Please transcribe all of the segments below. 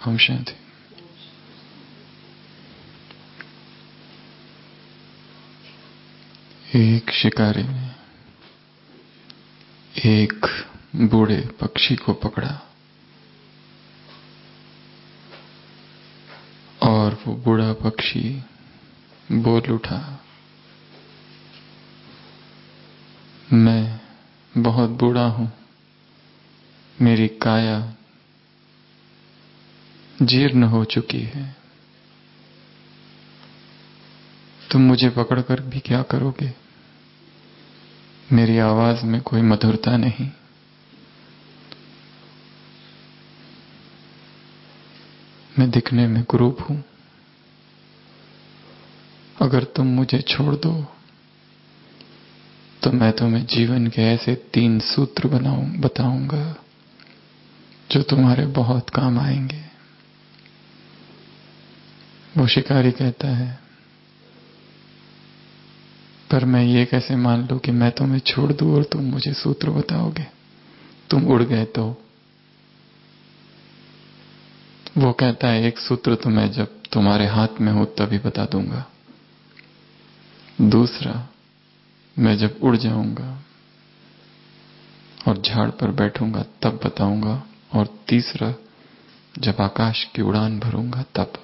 ओम शांति। एक शिकारी ने एक बूढ़े पक्षी को पकड़ा और वो बूढ़ा पक्षी बोल उठा, मैं बहुत बूढ़ा हूं, मेरी काया जीर्ण हो चुकी है, तुम मुझे पकड़कर भी क्या करोगे? मेरी आवाज में कोई मधुरता नहीं, मैं दिखने में कुरूप हूं। अगर तुम मुझे छोड़ दो तो मैं तुम्हें जीवन के ऐसे 3 सूत्र बताऊंगा जो तुम्हारे बहुत काम आएंगे। वो शिकारी कहता है, पर मैं ये कैसे मान लूं कि मैं तुम्हें छोड़ दूं और तुम मुझे सूत्र बताओगे? तुम उड़ गए तो? वो कहता है, एक सूत्र तो मैं जब तुम्हारे हाथ में हो तभी बता दूंगा, दूसरा मैं जब उड़ जाऊंगा और झाड़ पर बैठूंगा तब बताऊंगा, और तीसरा जब आकाश की उड़ान भरूंगा तब।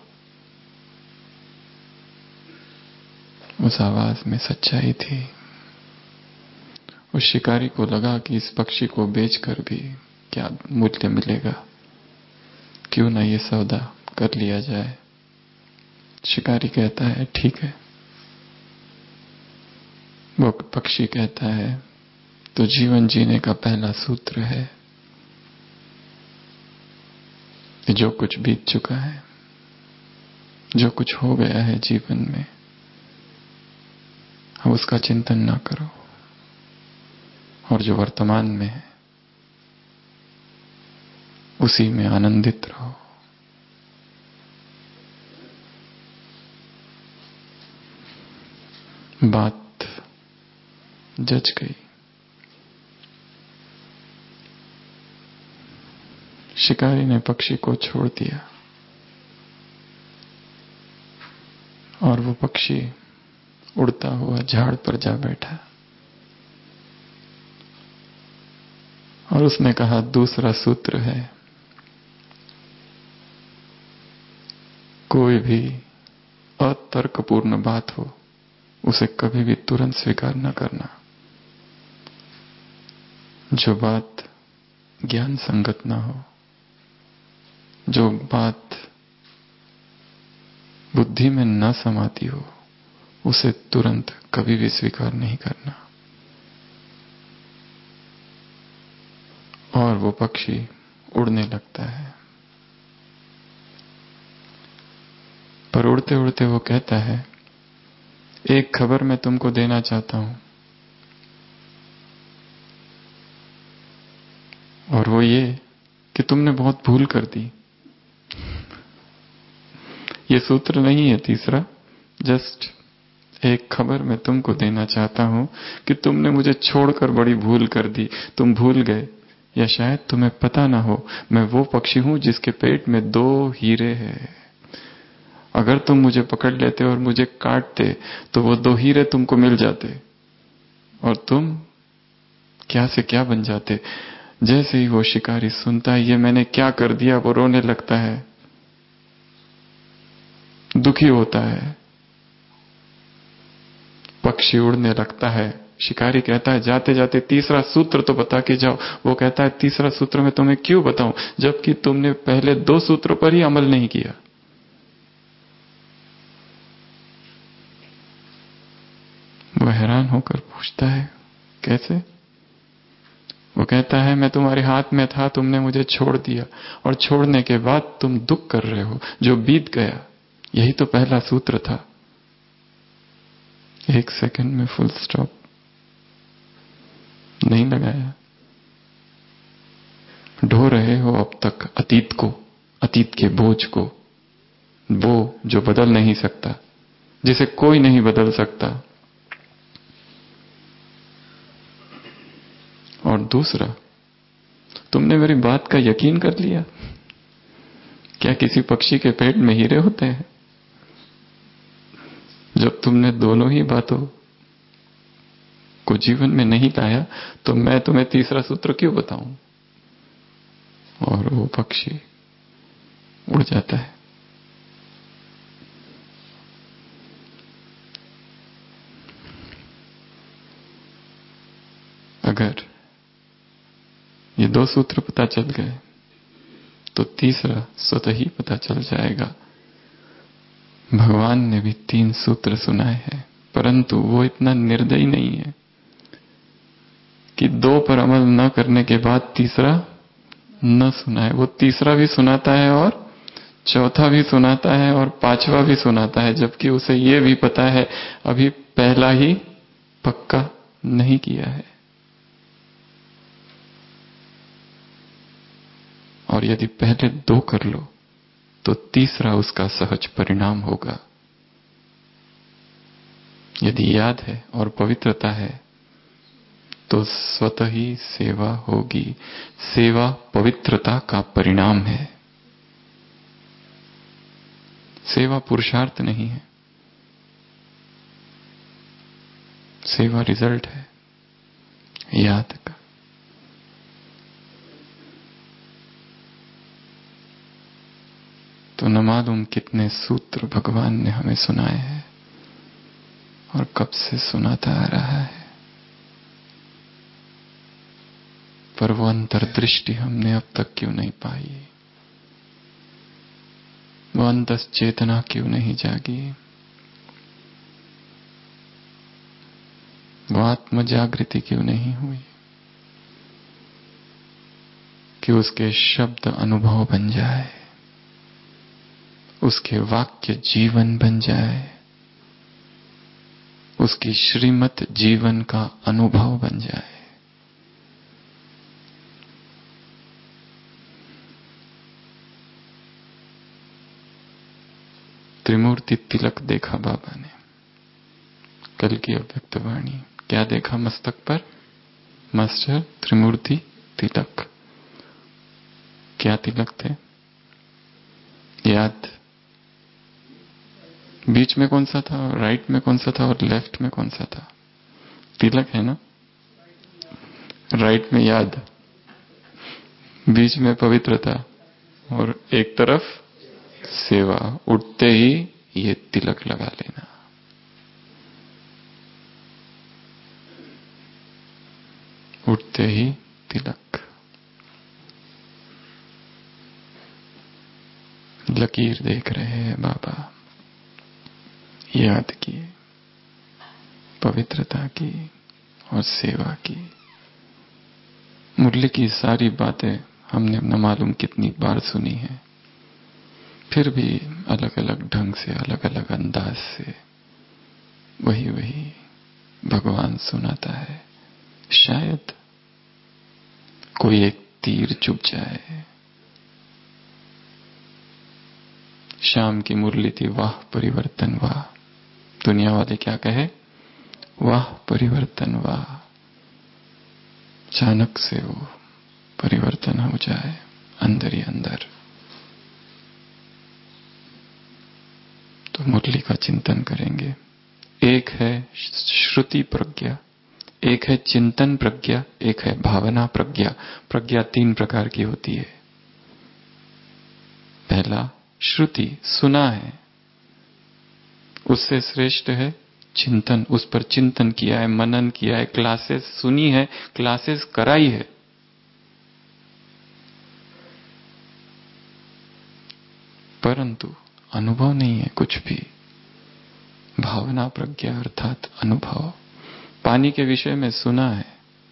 उस आवाज में सच्चाई थी। उस शिकारी को लगा कि इस पक्षी को बेचकर भी क्या मूल्य मिलेगा, क्यों ना ये सौदा कर लिया जाए। शिकारी कहता है, ठीक है। वो पक्षी कहता है, तो जीवन जीने का पहला सूत्र है कि जो कुछ बीत चुका है, जो कुछ हो गया है जीवन में, अब उसका चिंतन ना करो, और जो वर्तमान में है उसी में आनंदित रहो। बात जच गई। शिकारी ने पक्षी को छोड़ दिया और वो पक्षी उड़ता हुआ झाड़ पर जा बैठा और उसने कहा, दूसरा सूत्र है, कोई भी अतर्कपूर्ण बात हो उसे कभी भी तुरंत स्वीकार न करना। जो बात ज्ञान संगत ना हो, जो बात बुद्धि में न समाती हो, उसे तुरंत कभी भी स्वीकार नहीं करना। और वो पक्षी उड़ने लगता है, पर उड़ते उड़ते वो कहता है, एक खबर मैं तुमको देना चाहता हूं, और वो ये कि तुमने बहुत भूल कर दी। ये सूत्र नहीं है तीसरा, जस्ट एक खबर मैं तुमको देना चाहता हूं कि तुमने मुझे छोड़कर बड़ी भूल कर दी। तुम भूल गए, या शायद तुम्हें पता ना हो, मैं वो पक्षी हूं जिसके पेट में 2 हीरे हैं। अगर तुम मुझे पकड़ लेते और मुझे काटते तो वो 2 हीरे तुमको मिल जाते और तुम क्या से क्या बन जाते। जैसे ही वो शिकारी सुनता है ये मैंने क्या कर दिया, वो रोने लगता है, दुखी होता है। पक्षी उड़ने लगता है। शिकारी कहता है, जाते जाते तीसरा सूत्र तो बता के जाओ। वो कहता है, तीसरा सूत्र मैं तुम्हें क्यों बताऊं, जबकि तुमने पहले 2 सूत्रों पर ही अमल नहीं किया। वो हैरान होकर पूछता है, कैसे? वो कहता है, मैं तुम्हारे हाथ में था, तुमने मुझे छोड़ दिया, और छोड़ने के बाद तुम दुख कर रहे हो। जो बीत गया यही तो पहला सूत्र था। 1 सेकंड में फुल स्टॉप नहीं लगाया। ढो रहे हो अब तक अतीत को, अतीत के बोझ को, वो जो बदल नहीं सकता, जिसे कोई नहीं बदल सकता। और दूसरा, तुमने मेरी बात का यकीन कर लिया क्या किसी पक्षी के पेट में हीरे होते हैं? जब तुमने दोनों ही बातों को जीवन में नहीं लाया तो मैं तुम्हें तीसरा सूत्र क्यों बताऊं? और वो पक्षी उड़ जाता है। अगर ये दो सूत्र पता चल गए तो तीसरा स्वतः ही पता चल जाएगा। भगवान ने भी 3 सूत्र सुनाए हैं, परंतु वो इतना निर्दयी नहीं है कि 2 पर अमल न करने के बाद तीसरा न सुनाए। वो तीसरा भी सुनाता है और चौथा भी सुनाता है और 5वां भी सुनाता है, जबकि उसे ये भी पता है अभी पहला ही पक्का नहीं किया है। और यदि पहले 2 कर लो तो तीसरा उसका सहज परिणाम होगा। यदि याद है और पवित्रता है तो स्वतः ही सेवा होगी। सेवा पवित्रता का परिणाम है। सेवा पुरुषार्थ नहीं है, सेवा रिजल्ट है याद का। तो न मालूम कितने सूत्र भगवान ने हमें सुनाए हैं और कब से सुनाता आ रहा है, पर वो अंतर्दृष्टि हमने अब तक क्यों नहीं पाई? वो अंतस चेतना क्यों नहीं जागी? वो आत्म जागृति क्यों नहीं हुई कि उसके शब्द अनुभव बन जाए, उसके वाक्य जीवन बन जाए, उसकी श्रीमत जीवन का अनुभव बन जाए। त्रिमूर्ति तिलक देखा बाबा ने, कल की अव्यक्त वाणी। क्या देखा मस्तक पर? मास्टर त्रिमूर्ति तिलक। क्या तिलक थे? याद? बीच में कौन सा था, राइट में कौन सा था और लेफ्ट में कौन सा था? तिलक है ना? राइट में याद, बीच में पवित्रता और एक तरफ सेवा। उठते ही ये तिलक लगा लेना। उठते ही तिलक। लकीर देख रहे हैं बाबा, याद की, पवित्रता की और सेवा की। मुरली की सारी बातें हमने न मालूम कितनी बार सुनी है, फिर भी अलग अलग ढंग से, अलग अलग अंदाज से वही वही भगवान सुनाता है। शायद कोई एक तीर चुभ जाए। शाम की मुरली थी, वाह परिवर्तन वाह। दुनिया वाले क्या कहे? वाह परिवर्तन वाह। अचानक से वो परिवर्तन हो जाए अंदर ही अंदर। तो मुरली का चिंतन करेंगे। एक है श्रुति प्रज्ञा, एक है चिंतन प्रज्ञा, एक है भावना प्रज्ञा। प्रज्ञा 3 प्रकार की होती है। पहला श्रुति, सुना है, उससे श्रेष्ठ है चिंतन। उस पर चिंतन किया है, मनन किया है, क्लासेस सुनी है, क्लासेस कराई है। परंतु अनुभव नहीं है कुछ भी। भावना प्रज्ञा अर्थात अनुभव। पानी के विषय में सुना है,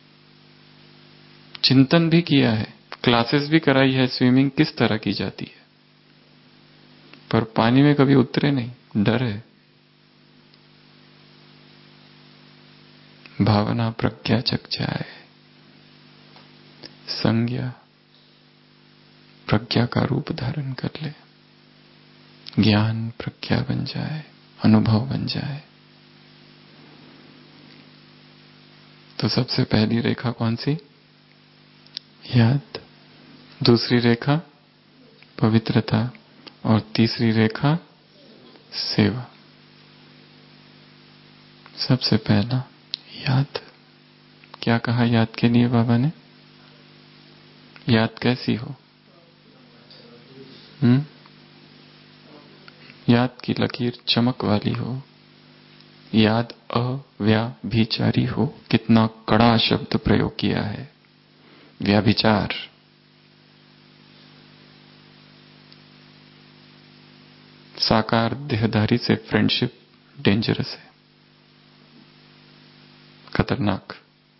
चिंतन भी किया है, क्लासेस भी कराई है, स्विमिंग किस तरह की जाती है, पर पानी में कभी उतरे नहीं, डर है। भावना प्रज्ञा जग जाए, संज्ञा प्रज्ञा का रूप धारण कर ले, ज्ञान प्रज्ञा बन जाए, अनुभव बन जाए। तो सबसे पहली रेखा कौन सी? याद। दूसरी रेखा पवित्रता, और तीसरी रेखा सेवा। सबसे पहला याद। क्या कहा याद के लिए बाबा ने? याद कैसी हो? याद की लकीर चमक वाली हो, याद अव्याभिचारी हो। कितना कड़ा शब्द प्रयोग किया है, व्याभिचार। साकार देहधारी से फ्रेंडशिप डेंजरस है, खतरनाक।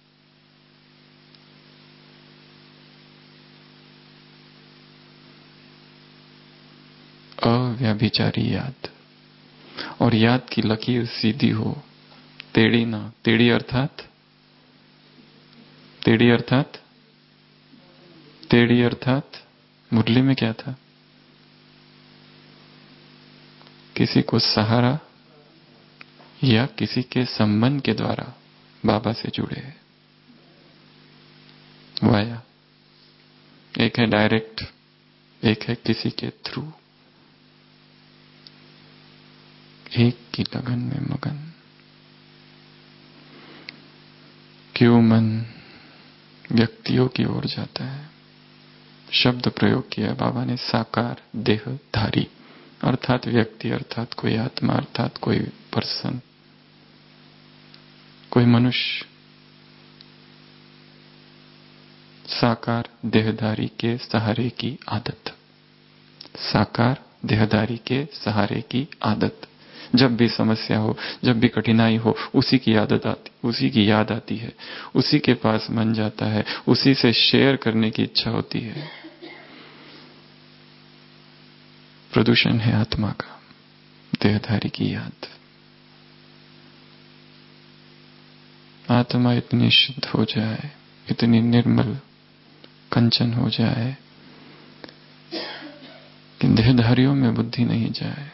अव्याभिचारी याद। और याद की लकीर सीधी हो, टेढ़ी ना। टेढ़ी अर्थात टेढ़ी अर्थात मुरली में क्या था? किसी को सहारा या किसी के संबंध के द्वारा बाबा से जुड़े हैं, वाया। एक है डायरेक्ट, एक है किसी के थ्रू। एक की लगन में मगन। क्यों मन व्यक्तियों की ओर जाता है? शब्द प्रयोग किया बाबा ने, साकार देहधारी अर्थात व्यक्ति, अर्थात कोई आत्मा, अर्थात कोई पर्सन, कोई मनुष्य। साकार देहधारी के सहारे की आदत। साकार देहधारी के सहारे की आदत। जब भी समस्या हो, जब भी कठिनाई हो, उसी की आदत आती, उसी की याद आती है, उसी के पास मन जाता है, उसी से शेयर करने की इच्छा होती है। प्रदूषण है आत्मा का, देहधारी की याद। आत्मा इतनी शुद्ध हो जाए, इतनी निर्मल कंचन हो जाए कि देहधारियों में बुद्धि नहीं जाए।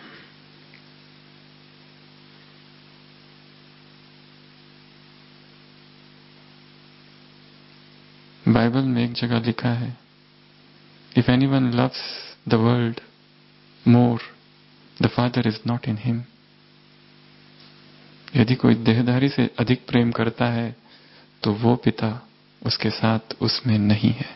बाइबल में एक जगह लिखा है, if anyone loves the world more, the father is not in him. यदि कोई देहधारी से अधिक प्रेम करता है तो वो पिता उसके साथ उसमें नहीं है।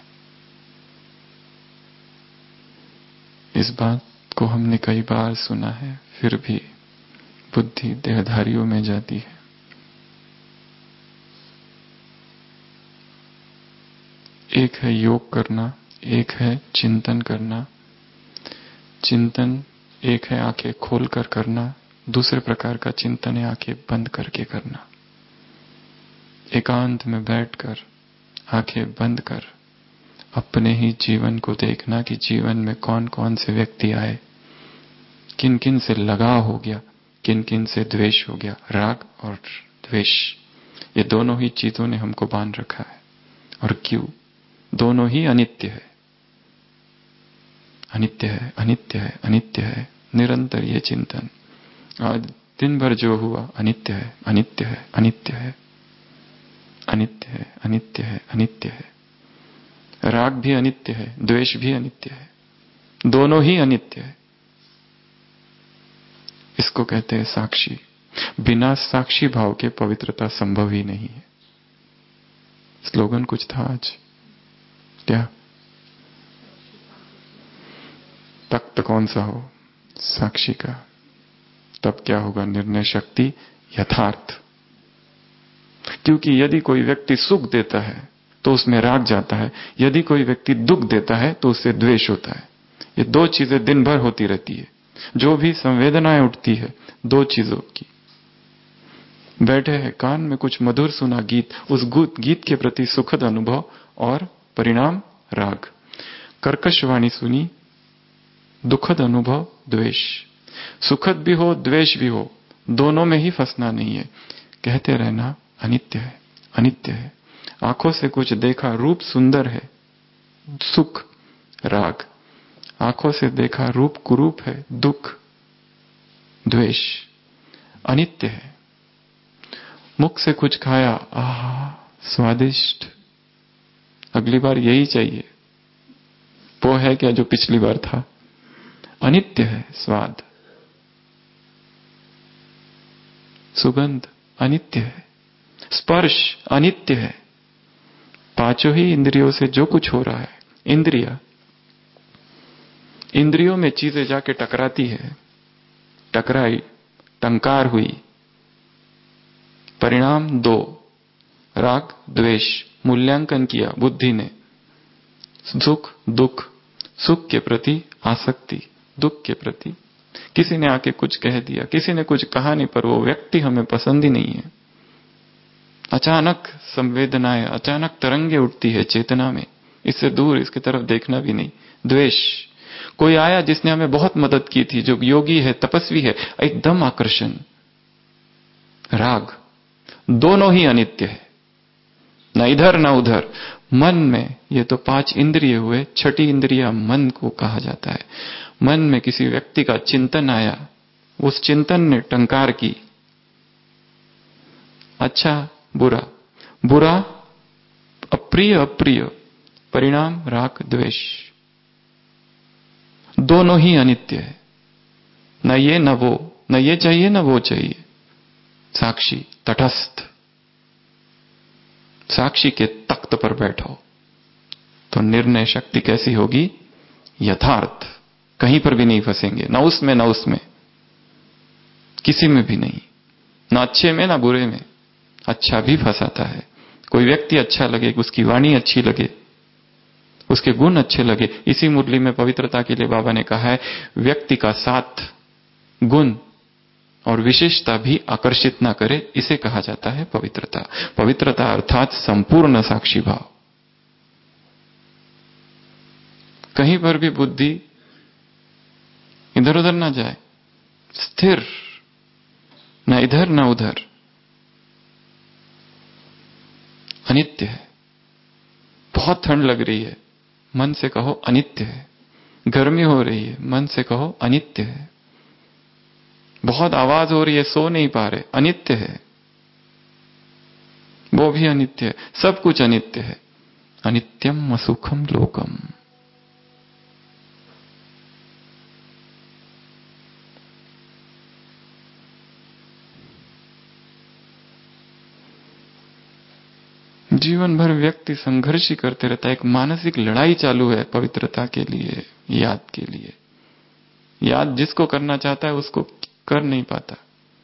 इस बात को हमने कई बार सुना है, फिर भी बुद्धि देहधारियों में जाती है। एक है योग करना, एक है चिंतन करना। चिंतन एक है आंखें खोलकर करना, दूसरे प्रकार का चिंतन है आंखें बंद करके करना। एकांत में बैठकर आंखें बंद कर अपने ही जीवन को देखना कि जीवन में कौन कौन से व्यक्ति आए, किन किन से लगाव हो गया, किन किन से द्वेष हो गया। राग और द्वेष, ये दोनों ही चीजों ने हमको बांध रखा है। और क्यों? दोनों ही अनित्य है, अनित्य है, अनित्य है, अनित्य है। निरंतर ये चिंतन, आज दिन भर जो हुआ अनित्य है, अनित्य है, अनित्य है, अनित्य है, अनित्य है, अनित्य है। राग भी अनित्य है, द्वेष भी अनित्य है, दोनों ही अनित्य है। इसको कहते हैं साक्षी। बिना साक्षी भाव के पवित्रता संभव ही नहीं है। स्लोगन कुछ था आज, क्या? तख्त कौन सा हो? साक्षी का। तब क्या होगा? निर्णय शक्ति, यथार्थ। क्योंकि यदि कोई व्यक्ति सुख देता है तो उसमें राग जाता है, यदि कोई व्यक्ति दुख देता है तो उससे द्वेष होता है। ये दो चीजें दिन भर होती रहती है। जो भी संवेदनाएं उठती है, दो चीजों की। बैठे हैं, कान में कुछ मधुर सुना गीत, उस गीत के प्रति सुखद अनुभव और परिणाम राग। कर्कश वाणी सुनी, दुखद अनुभव द्वेष। सुखद भी हो द्वेष भी हो, दोनों में ही फंसना नहीं है। कहते रहना अनित्य है, अनित्य है। आंखों से कुछ देखा, रूप सुंदर है, सुख राग। आंखों से देखा रूप कुरूप है, दुख द्वेष। अनित्य है। मुख से कुछ खाया, आहा स्वादिष्ट, अगली बार यही चाहिए। वो है क्या जो पिछली बार था? अनित्य है। स्वाद, सुगंध अनित्य है, स्पर्श अनित्य है। पांचों ही इंद्रियों से जो कुछ हो रहा है, इंद्रियों में चीजें जाके टकराती है, टकराई, टंकार हुई, परिणाम दो, राग द्वेष, मूल्यांकन किया बुद्धि ने, सुख दुख, सुख के प्रति आसक्ति, दुख के प्रति, किसी ने आके कुछ कह दिया, किसी ने कुछ कहा नहीं, पर वो व्यक्ति हमें पसंद ही नहीं है। अचानक संवेदनाएं, अचानक तरंगे उठती है चेतना में, इससे दूर, इसकी तरफ देखना भी नहीं। द्वेष, कोई आया जिसने हमें बहुत मदद की थी, जो योगी है, तपस्वी है, एकदम आकर्षण। राग, दोनों ही अनित्य है, न इधर न उधर। मन में, ये तो पांच इंद्रिय हुए, छठी इंद्रिय मन को कहा जाता है। मन में किसी व्यक्ति का चिंतन आया, उस चिंतन ने टंकार की, अच्छा बुरा, बुरा अप्रिय अप्रिय, परिणाम राग द्वेष। दोनों ही अनित्य है, न ये न वो, न ये चाहिए न वो चाहिए। साक्षी, तटस्थ, साक्षी के तख्त पर बैठो तो निर्णय शक्ति कैसी होगी? यथार्थ, कहीं पर भी नहीं फंसेंगे, न उसमें न उसमें, किसी में भी नहीं, न अच्छे में न बुरे में। अच्छा भी फंसाता है, कोई व्यक्ति अच्छा लगे, उसकी वाणी अच्छी लगे, उसके गुण अच्छे लगे। इसी मुरली में पवित्रता के लिए बाबा ने कहा है, व्यक्ति का साथ, गुण और विशेषता भी आकर्षित ना करे, इसे कहा जाता है पवित्रता। पवित्रता अर्थात संपूर्ण साक्षी भाव। कहीं पर भी बुद्धि इधर उधर ना जाए, स्थिर, न इधर न उधर। अनित्य है। बहुत ठंड लग रही है, मन से कहो अनित्य है। गर्मी हो रही है, मन से कहो अनित्य है। बहुत आवाज हो रही है, सो नहीं पा रहे, अनित्य है, वो भी अनित्य है। सब कुछ अनित्य है। अनित्यम असुखम लोकम। जीवन भर व्यक्ति संघर्ष ही करते रहता है, एक मानसिक लड़ाई चालू है पवित्रता के लिए, याद के लिए। याद जिसको करना चाहता है उसको कर नहीं पाता,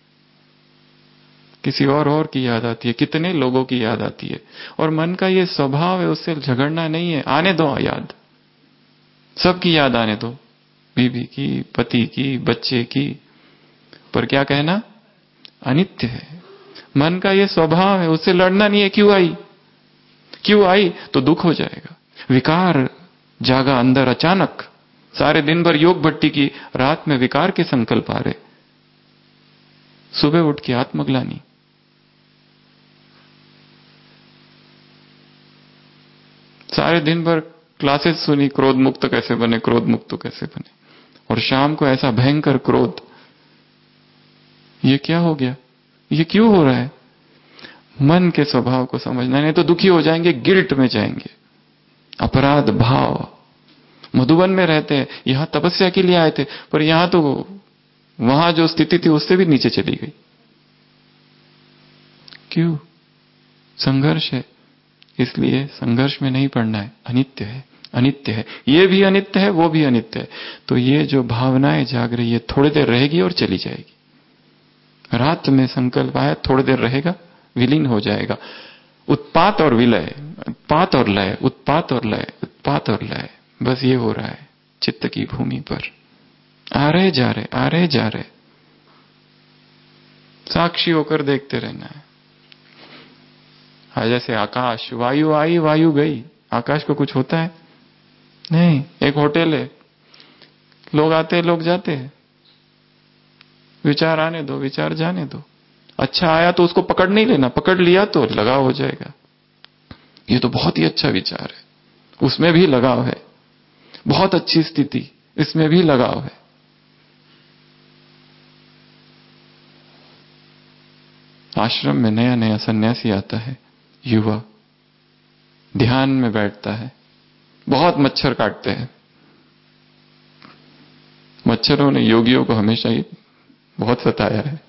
किसी और की याद आती है, कितने लोगों की याद आती है। और मन का ये स्वभाव है, उससे झगड़ना नहीं है, आने दो याद, सबकी याद आने दो, बीवी की, पति की, बच्चे की, पर क्या कहना? अनित्य है। मन का ये स्वभाव है, उससे लड़ना नहीं है। क्यों आई तो दुख हो जाएगा। विकार जागा अंदर अचानक, सारे दिन भर योग भट्टी की, रात में विकार के संकल्प आ रहे, सुबह उठ के आत्मग्लानि। सारे दिन भर क्लासेस सुनी, क्रोध मुक्त कैसे बने, क्रोध मुक्त कैसे बने, और शाम को ऐसा भयंकर क्रोध। ये क्या हो गया? ये क्यों हो रहा है? मन के स्वभाव को समझना, नहीं तो दुखी हो जाएंगे, गिल्ट में जाएंगे, अपराध भाव। मधुबन में रहते हैं, यहां तपस्या के लिए आए थे, पर यहां तो वहां जो स्थिति थी उससे भी नीचे चली गई। क्यों? संघर्ष है। इसलिए संघर्ष में नहीं पड़ना है। अनित्य है, अनित्य है, ये भी अनित्य है, वो भी अनित्य है। तो ये जो भावनाएं जाग रही है, थोड़ी देर रहेगी और चली जाएगी। रात में संकल्प आया, थोड़ी देर रहेगा, विलीन हो जाएगा। उत्पात और विलय, उत्पात और लय, उत्पात और लय, उत्पात और लय, बस ये हो रहा है चित्त की भूमि पर। आ रहे जा रहे, आ रहे जा रहे, साक्षी होकर देखते रहना है। जैसे आकाश, वायु आई वायु गई, आकाश को कुछ होता है नहीं। एक होटल है, लोग आते हैं लोग जाते हैं, विचार आने दो, विचार जाने दो। अच्छा आया तो उसको पकड़ नहीं लेना, पकड़ लिया तो लगाव हो जाएगा। ये तो बहुत ही अच्छा विचार है, उसमें भी लगाव है। बहुत अच्छी स्थिति, इसमें भी लगाव है। आश्रम में नया नया सन्यासी आता है, युवा, ध्यान में बैठता है, बहुत मच्छर काटते हैं, मच्छरों ने योगियों को हमेशा ही बहुत सताया है।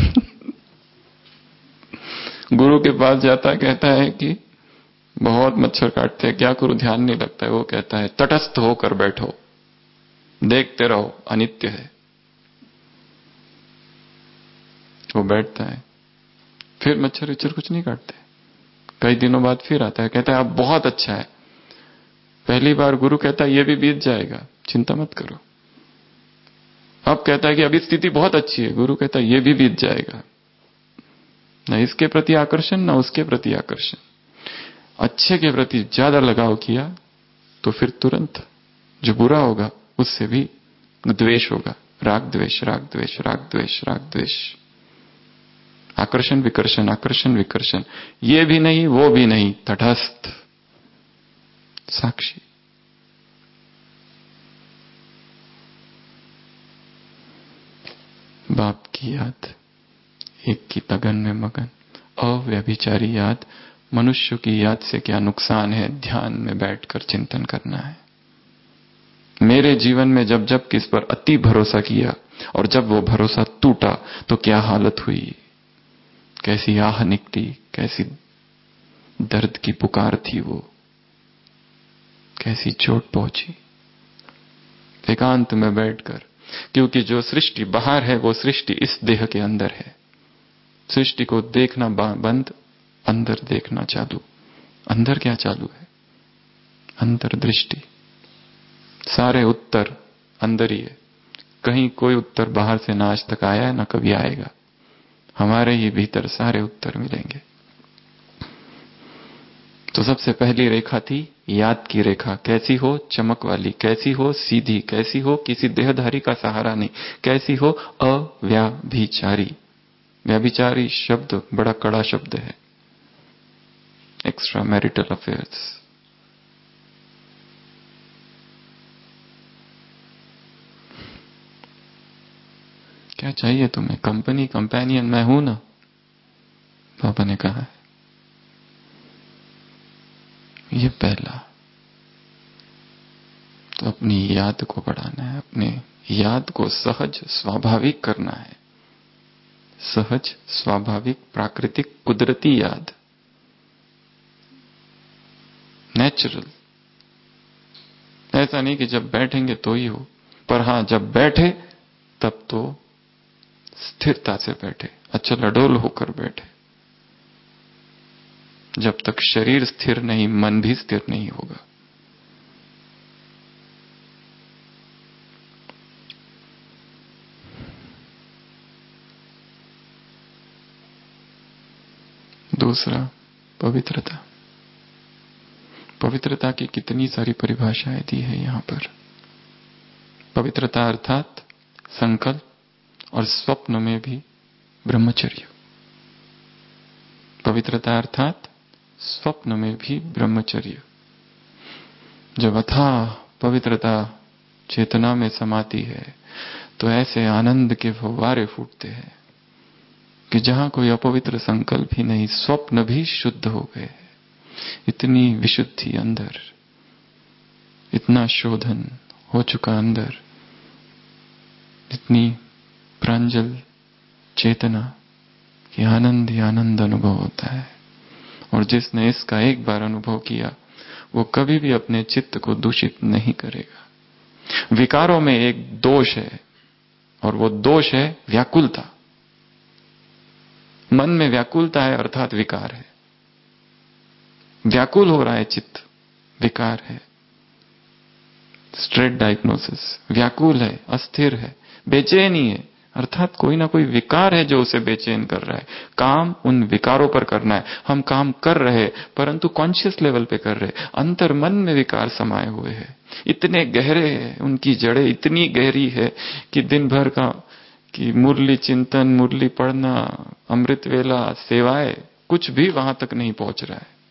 गुरु के पास जाता है, कहता है कि बहुत मच्छर काटते हैं, क्या करूं, ध्यान नहीं लगता है। वो कहता है तटस्थ होकर बैठो, देखते रहो, अनित्य है। वो बैठता है, फिर मच्छर विच्छर कुछ नहीं काटते। कई दिनों बाद फिर आता है, कहता है अब बहुत अच्छा है। पहली बार गुरु कहता है ये भी बीत जाएगा, चिंता मत करो। अब कहता है कि अभी स्थिति बहुत अच्छी है। गुरु कहता है ये भी बीत जाएगा। न इसके प्रति आकर्षण, न उसके प्रति आकर्षण। अच्छे के प्रति ज्यादा लगाव किया तो फिर तुरंत जो बुरा होगा उससे भी द्वेष होगा। राग द्वेष, राग द्वेष, राग द्वेष, राग द्वेष, आकर्षण विकर्षण, आकर्षण विकर्षण। ये भी नहीं, वो भी नहीं, तटस्थ साक्षी। बाप की याद, एक की तगन में मगन, अव्यभिचारी याद। मनुष्य की याद से क्या नुकसान है, ध्यान में बैठकर चिंतन करना है। मेरे जीवन में जब जब किस पर अति भरोसा किया और जब वो भरोसा टूटा तो क्या हालत हुई, कैसी आह निकली, कैसी दर्द की पुकार थी वो, कैसी चोट पहुंची। एकांत में बैठकर, क्योंकि जो सृष्टि बाहर है वो सृष्टि इस देह के अंदर है। सृष्टि को देखना बंद, अंदर देखना चालू। अंदर क्या चालू है? अंतर दृष्टि। सारे उत्तर अंदर ही है। कहीं कोई उत्तर बाहर से ना आज तक आया है, ना कभी आएगा। हमारे ही भीतर सारे उत्तर मिलेंगे। तो सबसे पहली रेखा थी याद की रेखा। कैसी हो? चमक वाली। कैसी हो? सीधी। कैसी हो? किसी देहधारी का सहारा नहीं। कैसी हो? अव्याभिचारी। व्याभिचारी शब्द बड़ा कड़ा शब्द है। Extra marital affairs. क्या चाहिए तुम्हें? कंपनी, कंपेनियन मैं हूं ना, पापा ने कहा है। ये पहला। तो अपनी याद को बढ़ाना है, अपने याद को सहज स्वाभाविक करना है। सहज स्वाभाविक प्राकृतिक कुदरती याद, नेचुरल। ऐसा नहीं कि जब बैठेंगे तो ही हो, पर हां जब बैठे तब तो स्थिरता से बैठे, अचल अडोल होकर बैठे। जब तक शरीर स्थिर नहीं, मन भी स्थिर नहीं होगा। दूसरा, पवित्रता। पवित्रता की कितनी सारी परिभाषाएं दी है यहां पर। पवित्रता अर्थात संकल्प और स्वप्न में भी ब्रह्मचर्य। पवित्रता अर्थात स्वप्न में भी ब्रह्मचर्य। जब अथाह पवित्रता चेतना में समाती है तो ऐसे आनंद के फव्वारे फूटते हैं कि जहां कोई अपवित्र संकल्प ही नहीं, स्वप्न भी शुद्ध हो गए। इतनी विशुद्धि अंदर, इतना शोधन हो चुका अंदर, इतनी प्रांजल चेतना कि आनंद ही आनंद अनुभव होता है। और जिसने इसका एक बार अनुभव किया वो कभी भी अपने चित्त को दूषित नहीं करेगा। विकारों में एक दोष है और वो दोष है व्याकुलता। मन में व्याकुलता है अर्थात विकार है। व्याकुल हो रहा है चित्त, विकार है। स्ट्रेट डायग्नोसिस, व्याकुल है, अस्थिर है, बेचैनी है, अर्थात कोई ना कोई विकार है जो उसे बेचैन कर रहा है। काम उन विकारों पर करना है। हम काम कर रहे परंतु कॉन्शियस लेवल पे कर रहे। अंतर मन में विकार समाये हुए हैं, इतने गहरे हैं, उनकी जड़ें इतनी गहरी है कि दिन भर का कि मुरली चिंतन, मुरली पढ़ना, अमृत वेला, सेवाएं, कुछ भी वहां तक नहीं पहुंच रहा है।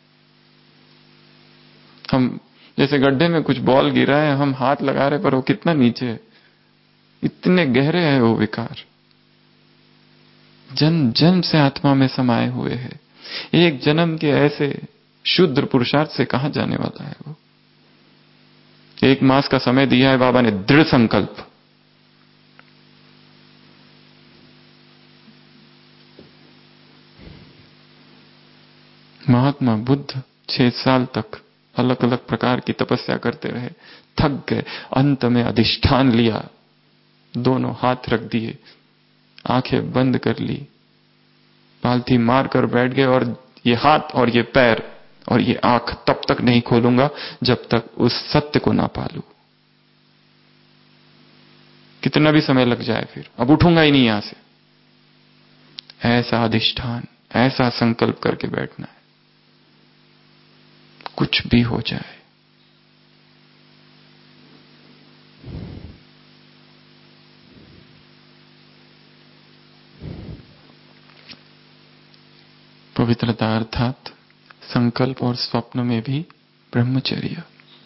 हम जैसे गड्ढे में कुछ बॉल गिरा है, हम हाथ लगा रहे पर वो कितना नीचे है, इतने गहरे हैं वो विकार। जन्म जन्म से आत्मा में समाये हुए हैं। एक जन्म के ऐसे शुद्ध पुरुषार्थ से कहां जाने वाला है वो। 1 मास का समय दिया है बाबा ने, दृढ़ संकल्प, महात्मा बुद्ध 6 साल तक अलग अलग प्रकार की तपस्या करते रहे, थक गए, अंत में अधिष्ठान लिया, दोनों हाथ रख दिए, आंखें बंद कर ली, पालथी मार कर बैठ गए और ये हाथ और ये पैर और ये आंख तब तक नहीं खोलूंगा जब तक उस सत्य को ना पालू। कितना भी समय लग जाए, फिर अब उठूंगा ही नहीं यहां से। ऐसा अधिष्ठान, ऐसा संकल्प करके बैठना है, कुछ भी हो जाए। पवित्रता अर्थात संकल्प और स्वप्न में भी ब्रह्मचर्य।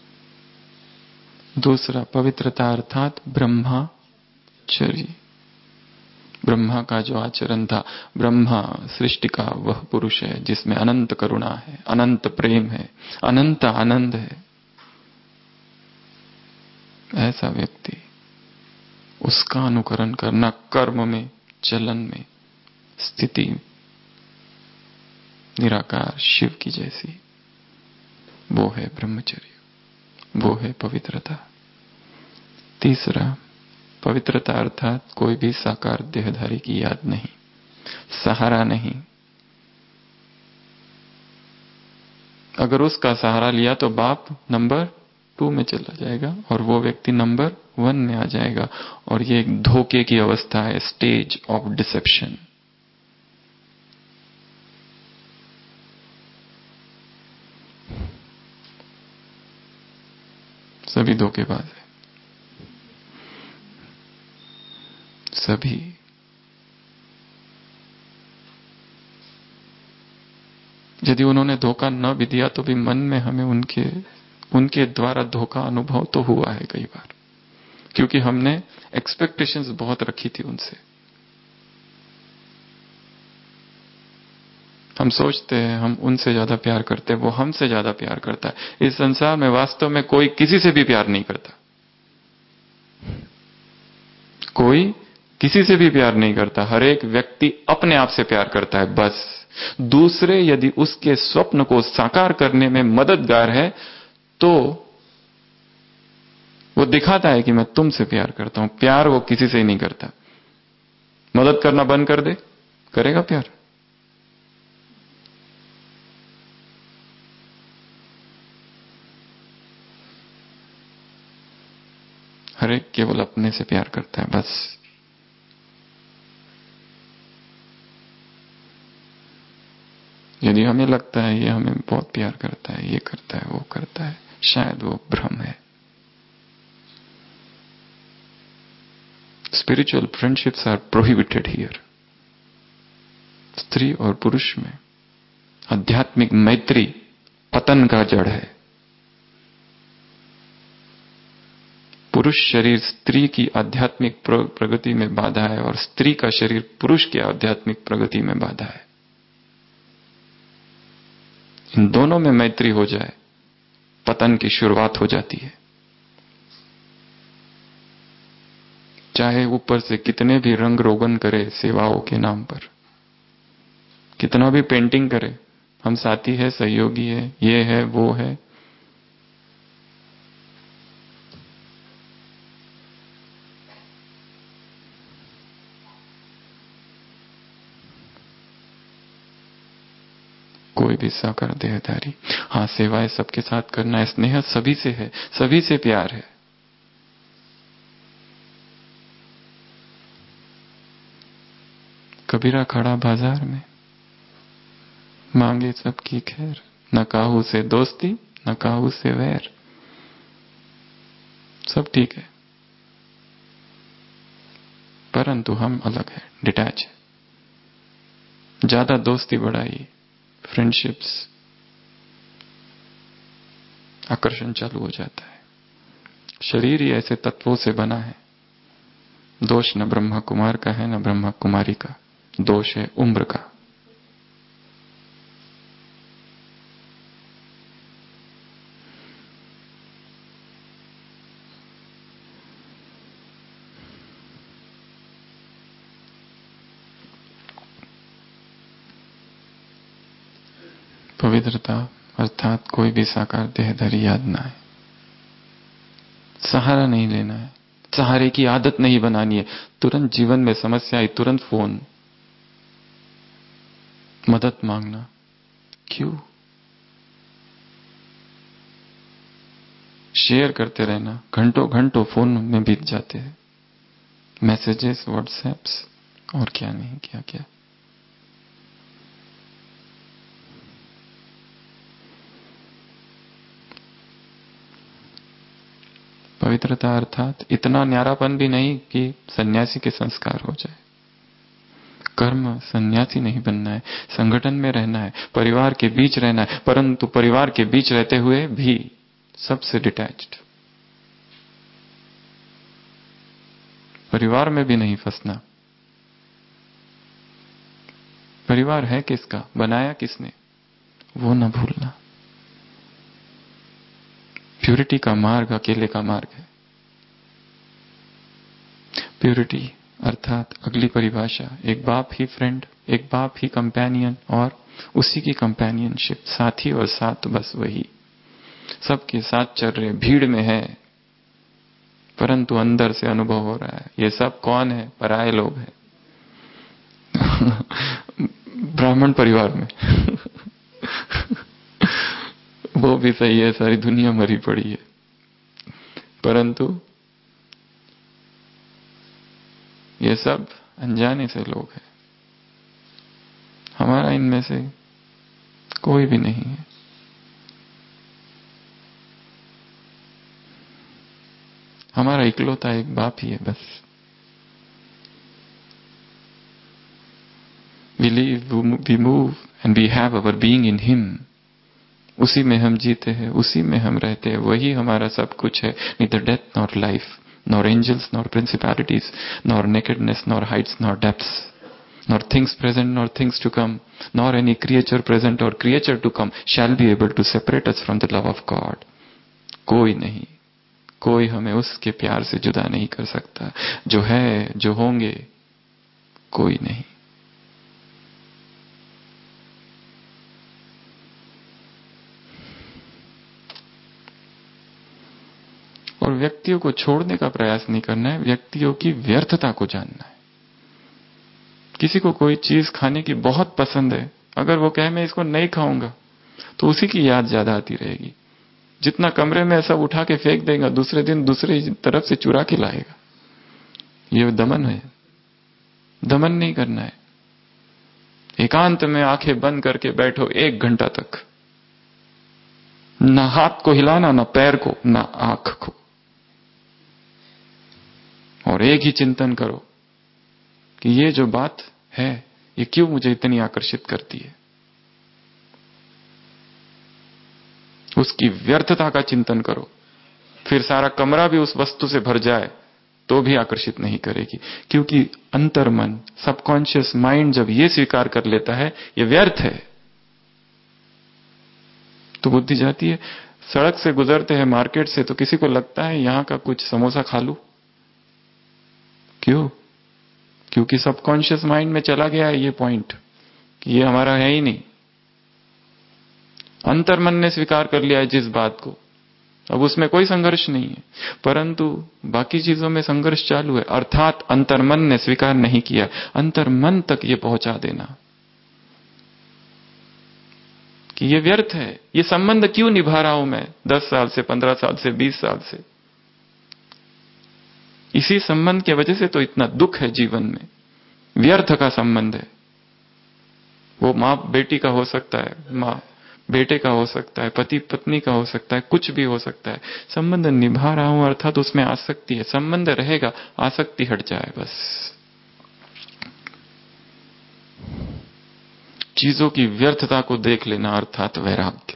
दूसरा, पवित्रता अर्थात ब्रह्मचर्य। ब्रह्मा का जो आचरण था, ब्रह्मा सृष्टि का वह पुरुष है जिसमें अनंत करुणा है, अनंत प्रेम है, अनंत आनंद है। ऐसा व्यक्ति, उसका अनुकरण करना कर्म में, चलन में, स्थिति निराकार शिव की जैसी, वो है ब्रह्मचर्य, वो है पवित्रता। तीसरा, पवित्रता अर्थात कोई भी साकार देहधारी की याद नहीं, सहारा नहीं। अगर उसका सहारा लिया तो बाप नंबर 2 में चला जाएगा और वो व्यक्ति नंबर 1 में आ जाएगा, और ये एक धोखे की अवस्था है, स्टेज ऑफ डिसेप्शन। सभी धोखेबाज है, सभी। यदि उन्होंने धोखा न भी दिया तो भी मन में हमें उनके द्वारा धोखा अनुभव तो हुआ है कई बार, क्योंकि हमने एक्सपेक्टेशंस बहुत रखी थी उनसे। हम सोचते हैं हम उनसे ज्यादा प्यार करते हैं, वो हमसे ज्यादा प्यार करता है। इस संसार में वास्तव में कोई किसी से भी प्यार नहीं करता, कोई किसी से भी प्यार नहीं करता। हर एक व्यक्ति अपने आप से प्यार करता है बस। दूसरे यदि उसके स्वप्न को साकार करने में मददगार है तो वो दिखाता है कि मैं तुमसे प्यार करता हूं। प्यार वो किसी से ही नहीं करता। मदद करना बंद कर दे, करेगा प्यार? हर एक केवल अपने से प्यार करता है बस। यदि हमें लगता है ये हमें बहुत प्यार करता है, ये करता है, वो करता है, शायद वो भ्रम है। Spiritual friendships are prohibited here. स्त्री और पुरुष में आध्यात्मिक मैत्री पतन का जड़ है। पुरुष शरीर स्त्री की आध्यात्मिक प्रगति में बाधा है और स्त्री का शरीर पुरुष की आध्यात्मिक प्रगति में बाधा है। इन दोनों में मैत्री हो जाए, पतन की शुरुआत हो जाती है। चाहे ऊपर से कितने भी रंग रोगन करे सेवाओं के नाम पर, कितना भी पेंटिंग करे, हम साथी है, सहयोगी है, ये है, वो है, कोई भी साकार देहधारी। हाँ, सेवाएं सबके साथ करना है, स्नेह सभी से है, सभी से प्यार है। कबीरा खड़ा बाजार में, मांगे सबकी खैर, न काहू से दोस्ती न काहू से वैर। सब ठीक है, परंतु हम अलग है, डिटैच है। ज्यादा दोस्ती बढ़ाई, फ्रेंडशिप्स, आकर्षण चालू हो जाता है। शरीर ही ऐसे तत्वों से बना है। दोष न ब्रह्मा कुमार का है न ब्रह्मा कुमारी का, दोष है उम्र का। पवित्रता अर्थात कोई भी साकार देहधारी याद ना है, सहारा नहीं लेना है, सहारे की आदत नहीं बनानी है। तुरंत जीवन में समस्या आई, तुरंत फोन, मदद मांगना, क्यों? शेयर करते रहना, घंटों घंटों फोन में बीत जाते हैं, मैसेजेस, व्हाट्सएप्स और क्या नहीं क्या क्या। पवित्रता अर्थात इतना न्यारापन भी नहीं कि सन्यासी के संस्कार हो जाए। कर्म सन्यासी नहीं बनना है, संगठन में रहना है, परिवार के बीच रहना है, परंतु परिवार के बीच रहते हुए भी सबसे डिटैच्ड, परिवार में भी नहीं फंसना। परिवार है किसका, बनाया किसने, वो न भूलना। प्यूरिटी का मार्ग अकेले का मार्ग है। प्यूरिटी अर्थात अगली परिभाषा, एक बाप ही फ्रेंड, एक बाप ही कंपेनियन और उसी की कंपेनियनशिप, साथी और साथ बस वही, सबके साथ चल रहे, भीड़ में है परंतु अंदर से अनुभव हो रहा है ये सब कौन है, पराये लोग हैं। ब्राह्मण परिवार में वो भी सही है, सारी दुनिया मरी पड़ी है, परंतु ये सब अनजाने से लोग हैं, हमारा इनमें से कोई भी नहीं है। हमारा इकलौता एक बाप ही है बस। We live, we move and we have our being in him। उसी में हम जीते हैं, उसी में हम रहते हैं, वही हमारा सब कुछ है। neither death nor life, nor angels nor principalities, nor nakedness nor heights nor depths, nor things present nor things to come, nor any creature present or creature to come shall be able to separate us from the love of God। कोई नहीं, कोई हमें उसके प्यार से जुदा नहीं कर सकता, जो है, जो होंगे, कोई नहीं। और व्यक्तियों को छोड़ने का प्रयास नहीं करना है, व्यक्तियों की व्यर्थता को जानना है। किसी को कोई चीज खाने की बहुत पसंद है, अगर वो कहे मैं इसको नहीं खाऊंगा तो उसी की याद ज्यादा आती रहेगी। जितना कमरे में सब उठा के फेंक देगा, दूसरे दिन दूसरी तरफ से चुरा के लाएगा। ये दमन है, दमन नहीं करना है। एकांत में आंखें बंद करके बैठो 1 घंटा तक, ना हाथ को हिलाना, ना पैर को, ना आंख को, और एक ही चिंतन करो कि ये जो बात है ये क्यों मुझे इतनी आकर्षित करती है। उसकी व्यर्थता का चिंतन करो, फिर सारा कमरा भी उस वस्तु से भर जाए तो भी आकर्षित नहीं करेगी, क्योंकि अंतर्मन, सबकॉन्शियस माइंड जब ये स्वीकार कर लेता है ये व्यर्थ है, तो बुद्धि जाती है। सड़क से गुजरते हैं मार्केट से, तो किसी को लगता है यहां का कुछ समोसा खा लूं, क्यों? क्योंकि सबकॉन्शियस माइंड में चला गया है ये पॉइंट कि ये हमारा है ही नहीं। अंतर्मन ने स्वीकार कर लिया है जिस बात को, अब उसमें कोई संघर्ष नहीं है, परंतु बाकी चीजों में संघर्ष चालू है, अर्थात अंतर्मन ने स्वीकार नहीं किया। अंतर्मन तक ये पहुंचा देना कि ये व्यर्थ है, ये संबंध क्यों निभा रहा हूं मैं 10 साल से, 15 साल से, 20 साल से, इसी संबंध की वजह से तो इतना दुख है जीवन में। व्यर्थ का संबंध है, वो मां बेटी का हो सकता है, मां बेटे का हो सकता है, पति पत्नी का हो सकता है, कुछ भी हो सकता है। संबंध निभा रहा हूं अर्थात उसमें आसक्ति है, संबंध रहेगा, आसक्ति हट जाए बस। चीजों की व्यर्थता को देख लेना अर्थात वैराग्य।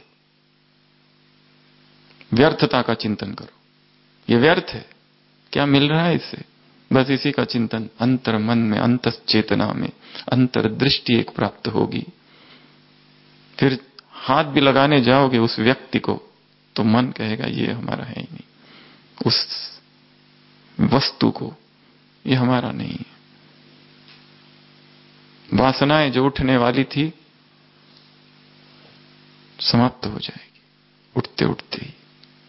व्यर्थता का चिंतन करो, ये व्यर्थ है, क्या मिल रहा है इससे, बस इसी का चिंतन अंतर मन में, अंत चेतना में अंतर्दृष्टि एक प्राप्त होगी। फिर हाथ भी लगाने जाओगे उस व्यक्ति को तो मन कहेगा ये हमारा है ही नहीं, उस वस्तु को ये हमारा नहीं है। वासनाएं जो उठने वाली थी समाप्त हो जाएगी उठते उठते ही।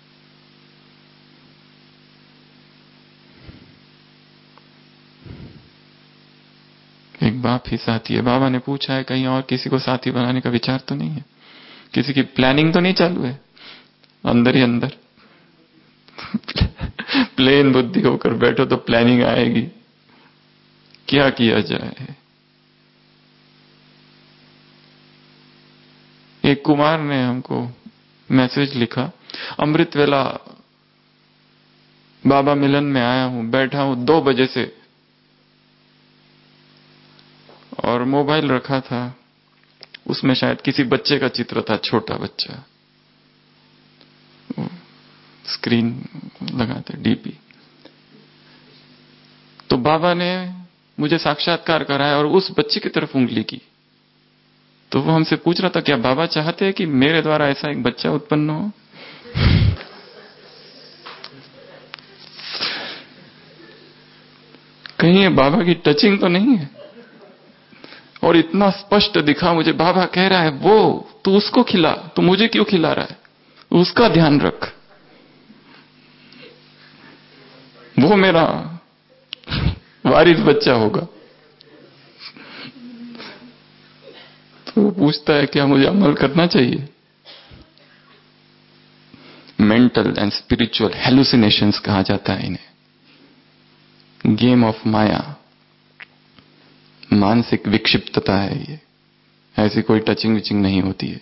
एक बाप ही साथी है। बाबा ने पूछा है कहीं और किसी को साथी बनाने का विचार तो नहीं है? किसी की प्लानिंग तो नहीं चालू है अंदर ही अंदर? प्लेन बुद्धि होकर बैठो तो प्लानिंग आएगी, क्या किया जाए। एक कुमार ने हमको मैसेज लिखा, अमृत वेला बाबा मिलन में आया हूं, बैठा हूं 2 बजे से और मोबाइल रखा था, उसमें शायद किसी बच्चे का चित्र था, छोटा बच्चा, स्क्रीन लगाते डीपी। तो बाबा ने मुझे साक्षात्कार कराया और उस बच्चे की तरफ उंगली की। तो वो हमसे पूछ रहा था क्या बाबा चाहते हैं कि मेरे द्वारा ऐसा एक बच्चा उत्पन्न हो? कहीं ये बाबा की टचिंग तो नहीं है? और इतना स्पष्ट दिखा मुझे, बाबा कह रहा है वो तू उसको खिला, तू मुझे क्यों खिला रहा है, उसका ध्यान रख, वो मेरा वारिस बच्चा होगा। तो वो पूछता है क्या मुझे अमल करना चाहिए? मेंटल एंड स्पिरिचुअल हेलुसिनेशंस कहा जाता है इन्हें, गेम ऑफ माया, मानसिक विक्षिप्तता है ये। ऐसी कोई टचिंग विचिंग नहीं होती है।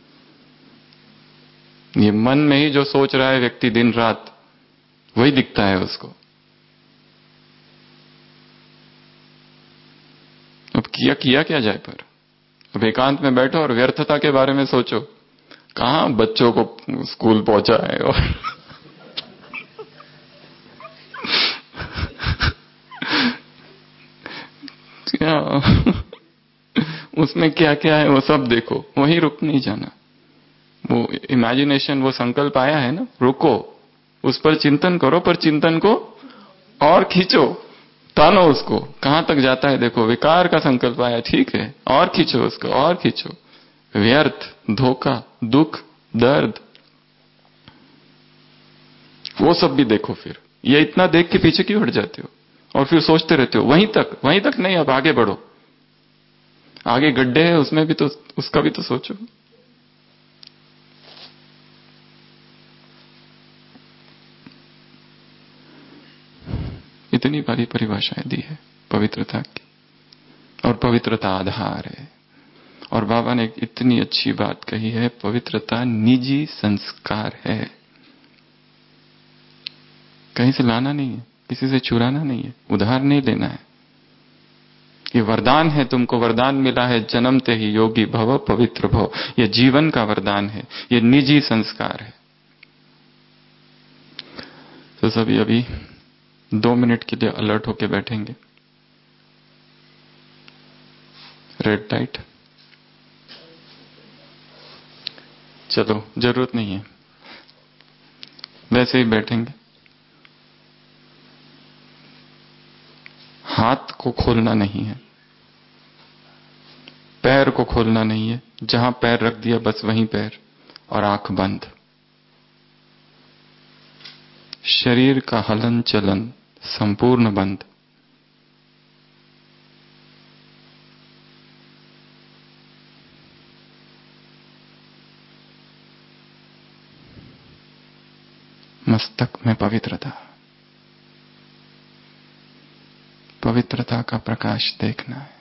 ये मन में ही जो सोच रहा है व्यक्ति दिन रात, वही दिखता है उसको। अब किया क्या जाए? पर अब एकांत में बैठो और व्यर्थता के बारे में सोचो। कहां बच्चों को स्कूल पहुंचा है और क्या उसमें क्या क्या है वो सब देखो, वहीं रुक नहीं जाना। वो इमेजिनेशन, वो संकल्प आया है ना, रुको, उस पर चिंतन करो, पर चिंतन को और खींचो, तानो उसको, कहां तक जाता है देखो। विकार का संकल्प आया, ठीक है, और खींचो उसको, और खींचो। व्यर्थ, धोखा, दुख, दर्द, वो सब भी देखो। फिर ये इतना देख के पीछे क्यों हट जाते हो और फिर सोचते रहते हो वहीं तक नहीं, अब आगे बढ़ो। आगे गड्ढे है, उसमें भी तो, उसका भी तो सोचो। इतनी बड़ी परिभाषाएं दी है पवित्रता की, और पवित्रता आधार है। और बाबा ने एक इतनी अच्छी बात कही है, पवित्रता निजी संस्कार है, कहीं से लाना नहीं है, किसी से चुराना नहीं है, उधार नहीं लेना है। ये वरदान है, तुमको वरदान मिला है जन्मते ही योगी भव पवित्र भव। ये जीवन का वरदान है, ये निजी संस्कार है। तो सभी अभी 2 मिनट के लिए अलर्ट होके बैठेंगे। रेड लाइट, चलो जरूरत नहीं है, वैसे ही बैठेंगे। हाथ को खोलना नहीं है, पैर को खोलना नहीं है, जहां पैर रख दिया बस वहीं पैर, और आंख बंद। शरीर का हलन चलन संपूर्ण बंद। मस्तक में पवित्रता, पवित्रता का प्रकाश देखना है।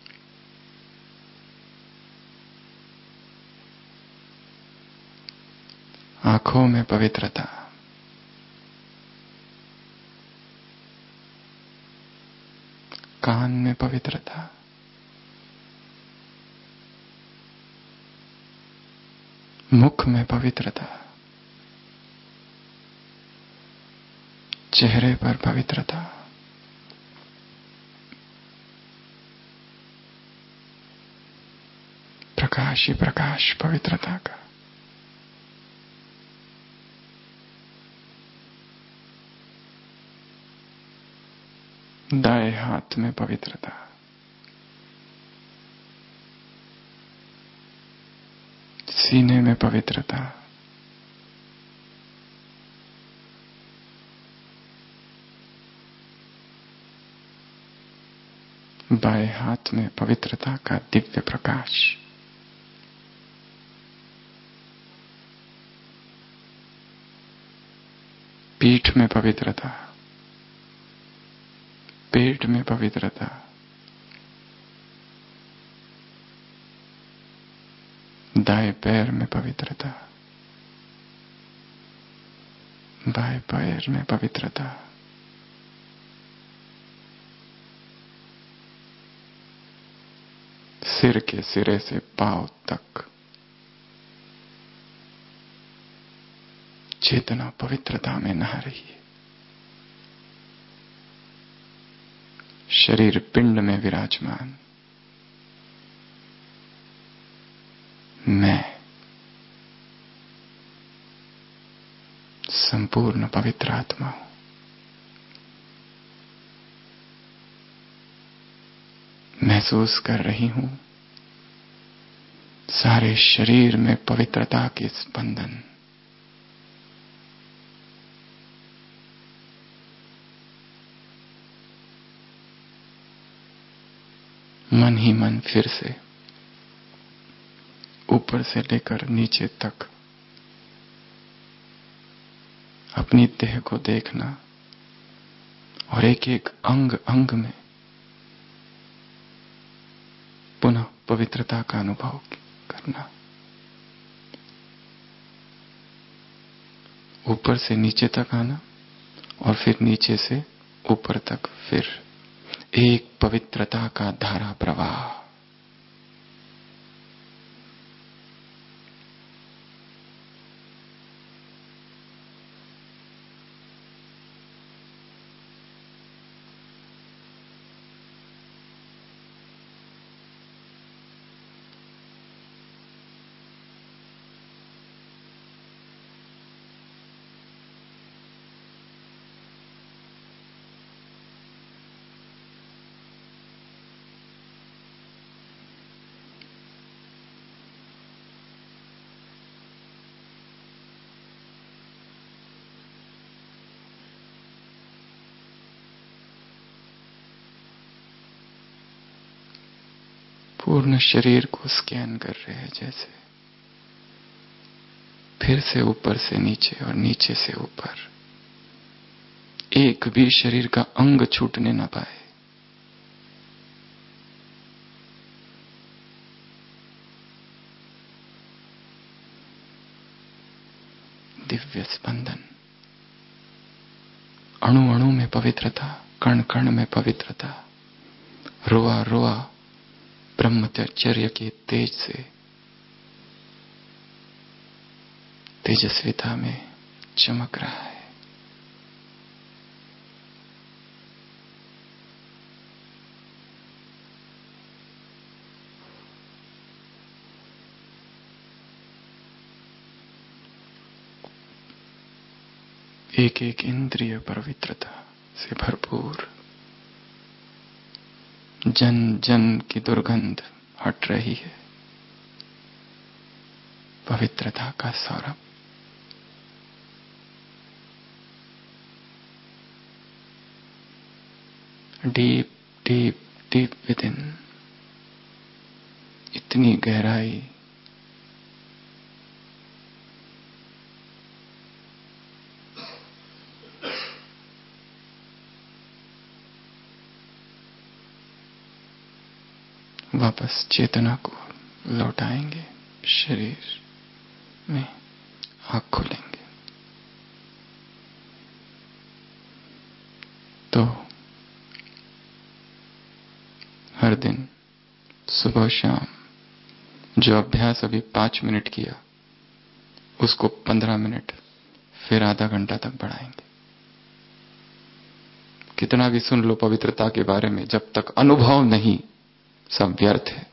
आंखों में पवित्रता, कान में पवित्रता, मुख में पवित्रता, चेहरे पर पवित्रता, प्रकाश ही प्रकाश पवित्रता का। दाएं हाथ में पवित्रता, सीने में पवित्रता, बाएं हाथ में पवित्रता का दिव्य प्रकाश, पीठ में पवित्रता, पेट में पवित्रता, दाएं पैर में पवित्रता, बाएं पैर में पवित्रता, सिर के सिरे से पांव तक चेतना पवित्रता में नहा रही है। शरीर पिंड में विराजमान, मैं संपूर्ण पवित्र आत्मा हूं। महसूस कर रही हूं सारे शरीर में पवित्रता के स्पंदन। मन ही मन फिर से ऊपर से लेकर नीचे तक अपनी देह को देखना और एक एक अंग अंग में पुनः पवित्रता का अनुभव करना। ऊपर से नीचे तक आना और फिर नीचे से ऊपर तक, फिर एक पवित्रता का धारा प्रवाह। पूर्ण शरीर को स्कैन कर रहे हैं, जैसे फिर से ऊपर से नीचे और नीचे से ऊपर, एक भी शरीर का अंग छूटने ना पाए। दिव्य स्पंदन, अणु अणु में पवित्रता, कण कण में पवित्रता, रोआ रोआ ब्रह्मचर्य के तेज से तेजस्विता में चमक रहा है। एक एक इंद्रिय पवित्रता से भरपूर, जन जन की दुर्गंध हट रही है। पवित्रता का सौरभ, deep deep deep within, इतनी गहराई, वापस चेतना को लौटाएंगे। शरीर में आँख खोलेंगे तो हर दिन सुबह शाम जो अभ्यास अभी 5 मिनट किया, उसको 15 मिनट, फिर आधा घंटा तक बढ़ाएंगे। कितना भी सुन लो पवित्रता के बारे में, जब तक अनुभव नहीं, सब व्यर्थ है।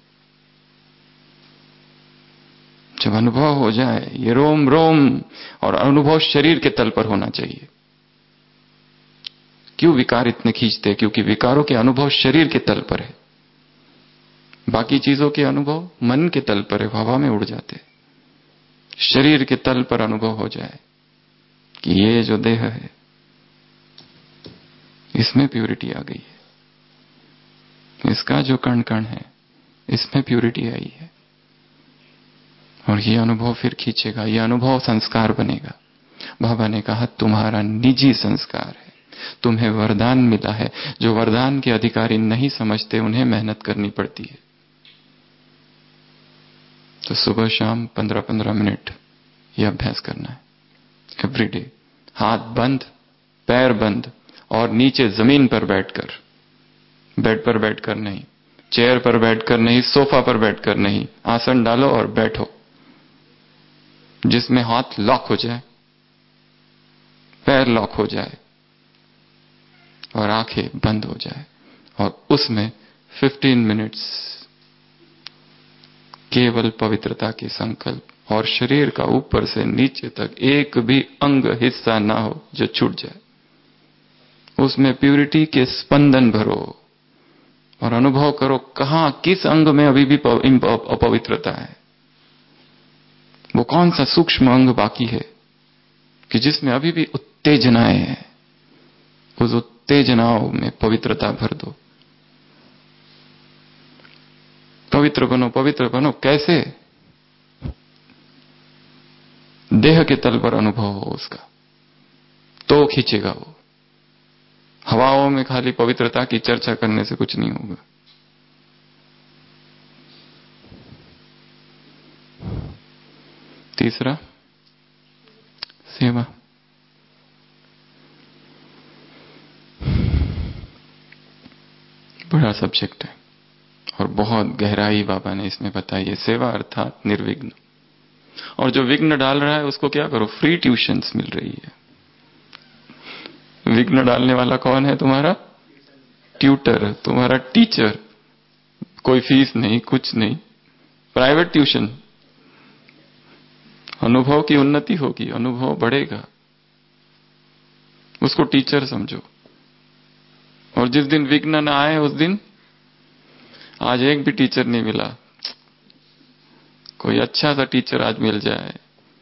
जब अनुभव हो जाए, ये रोम रोम और अनुभव शरीर के तल पर होना चाहिए। क्यों विकार इतने खींचते? क्योंकि विकारों के अनुभव शरीर के तल पर है, बाकी चीजों के अनुभव मन के तल पर है, हवा में उड़ जाते। शरीर के तल पर अनुभव हो जाए कि ये जो देह है इसमें प्यूरिटी आ गई है, इसका जो कण कण है इसमें प्यूरिटी आई है। और ये अनुभव फिर खींचेगा, ये अनुभव संस्कार बनेगा। बाबा ने कहा तुम्हारा निजी संस्कार है, तुम्हें वरदान मिला है। जो वरदान के अधिकारी नहीं समझते उन्हें मेहनत करनी पड़ती है। तो सुबह शाम 15-15 मिनट ये अभ्यास करना है एवरीडे। हाथ बंद, पैर बंद और नीचे जमीन पर बैठकर, बेड पर बैठकर नहीं, चेयर पर बैठकर नहीं, सोफा पर बैठकर नहीं, आसन डालो और बैठो जिसमें हाथ लॉक हो जाए, पैर लॉक हो जाए और आंखें बंद हो जाए। और उसमें 15 मिनट्स केवल पवित्रता के संकल्प और शरीर का ऊपर से नीचे तक एक भी अंग हिस्सा ना हो जो छूट जाए। उसमें प्यूरिटी के स्पंदन भरो और अनुभव करो कहां किस अंग में अभी भी अपवित्रता है। वो कौन सा सूक्ष्म अंग बाकी है कि जिसमें अभी भी उत्तेजनाएं हैं। उस उत्तेजनाओं में पवित्रता भर दो। पवित्र बनो, पवित्र बनो। कैसे? देह के तल पर अनुभव हो उसका, तो खींचेगा वो। हवाओं में खाली पवित्रता की चर्चा करने से कुछ नहीं होगा। तीसरा, सेवा। बड़ा सब्जेक्ट है और बहुत गहराई बाबा ने इसमें बताई है। सेवा अर्थात निर्विघ्न। और जो विघ्न डाल रहा है उसको क्या करो? फ्री ट्यूशंस मिल रही है। विघ्न डालने वाला कौन है? तुम्हारा ट्यूटर, तुम्हारा टीचर। कोई फीस नहीं, कुछ नहीं, प्राइवेट ट्यूशन। अनुभव की उन्नति होगी, अनुभव बढ़ेगा, उसको टीचर समझो। और जिस दिन विघ्न न आए उस दिन, आज एक भी टीचर नहीं मिला, कोई अच्छा सा टीचर आज मिल जाए।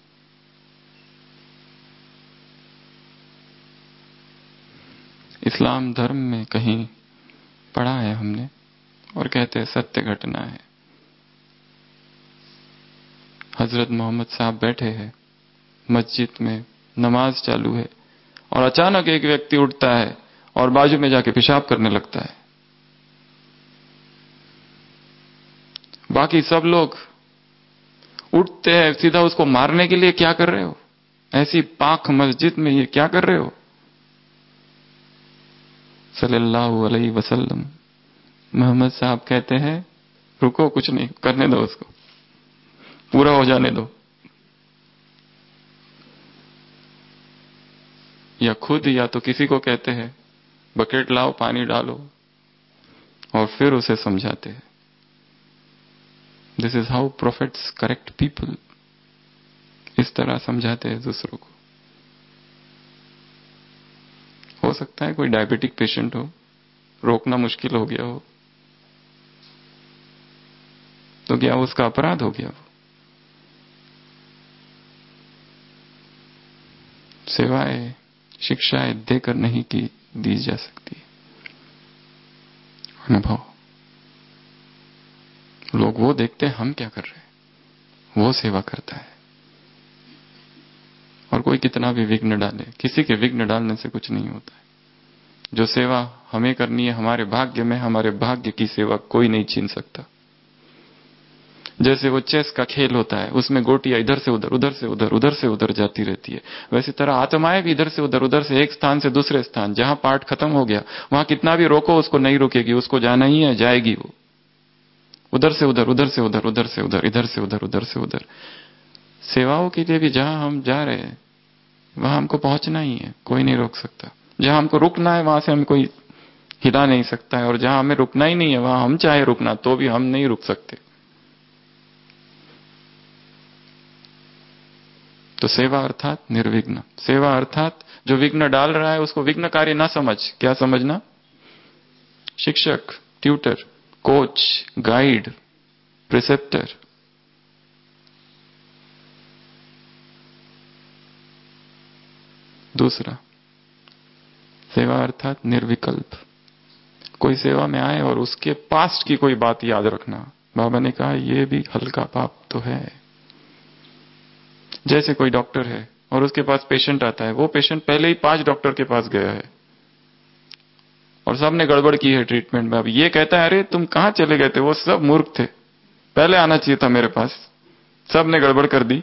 इस्लाम धर्म में कहीं पढ़ा है हमने और कहते हैं सत्य घटना है। हजरत मोहम्मद साहब बैठे हैं मस्जिद में, नमाज चालू है और अचानक एक व्यक्ति उठता है और बाजू में जाके पेशाब करने लगता है। बाकी सब लोग उठते हैं सीधा उसको मारने के लिए। क्या कर रहे हो? ऐसी पाक मस्जिद में ये क्या कर रहे हो? सल्लल्लाहु अलैहि वसल्लम। मोहम्मद साहब कहते हैं रुको, कुछ नहीं करने दो, उसको पूरा हो जाने दो। या खुद या तो किसी को कहते हैं बकेट लाओ, पानी डालो, और फिर उसे समझाते हैं। This is how prophets correct people. इस तरह समझाते हैं दूसरों को। हो सकता है कोई डायबिटिक पेशेंट हो, रोकना मुश्किल हो गया हो, तो क्या उसका अपराध हो गया? सेवाएं, शिक्षाएं देकर नहीं की दी जा सकती। अनुभव। लोग वो देखते हैं हम क्या कर रहे हैं, वो सेवा करता है। और कोई कितना भी विघ्न डाले, किसी के विघ्न डालने से कुछ नहीं होता है। जो सेवा हमें करनी है हमारे भाग्य में, हमारे भाग्य की सेवा कोई नहीं छीन सकता। जैसे वो चेस का खेल होता है, उसमें गोटियां इधर से उधर, उधर से उधर, उधर से उधर जाती रहती है, वैसी तरह आत्माएं भी इधर से उधर, उधर से एक स्थान से दूसरे स्थान। जहां पाठ खत्म हो गया वहां कितना भी रोको उसको नहीं रुकेगी, उसको जाना ही है, जाएगी वो उधर से उधर, उधर से उधर, उधर से उधर, इधर से उधर, उधर से उधर। सेवाओं के लिए भी जहां हम जा रहे हैं वहां हमको पहुंचना ही है, कोई नहीं रोक सकता। जहां हमको रुकना है वहां से हम कोई हिला नहीं सकता है, और जहां हमें रुकना ही नहीं है वहां हम चाहे रुकना तो भी हम नहीं रुक सकते। तो सेवा अर्थात निर्विघ्न। सेवा अर्थात जो विघ्न डाल रहा है उसको विघ्नकारी ना समझ। क्या समझना? शिक्षक, ट्यूटर, कोच, गाइड, प्रिसेप्टर। दूसरा, सेवा अर्थात निर्विकल्प। कोई सेवा में आए और उसके पास्ट की कोई बात याद रखना। बाबा ने कहा ये भी हल्का पाप तो है। जैसे कोई डॉक्टर है और उसके पास पेशेंट आता है, वो पेशेंट पहले ही 5 डॉक्टर के पास गया है और सबने गड़बड़ की है ट्रीटमेंट में। अब ये कहता है अरे तुम कहां चले गए थे, वो सब मूर्ख थे, पहले आना चाहिए था मेरे पास, सबने गड़बड़ कर दी।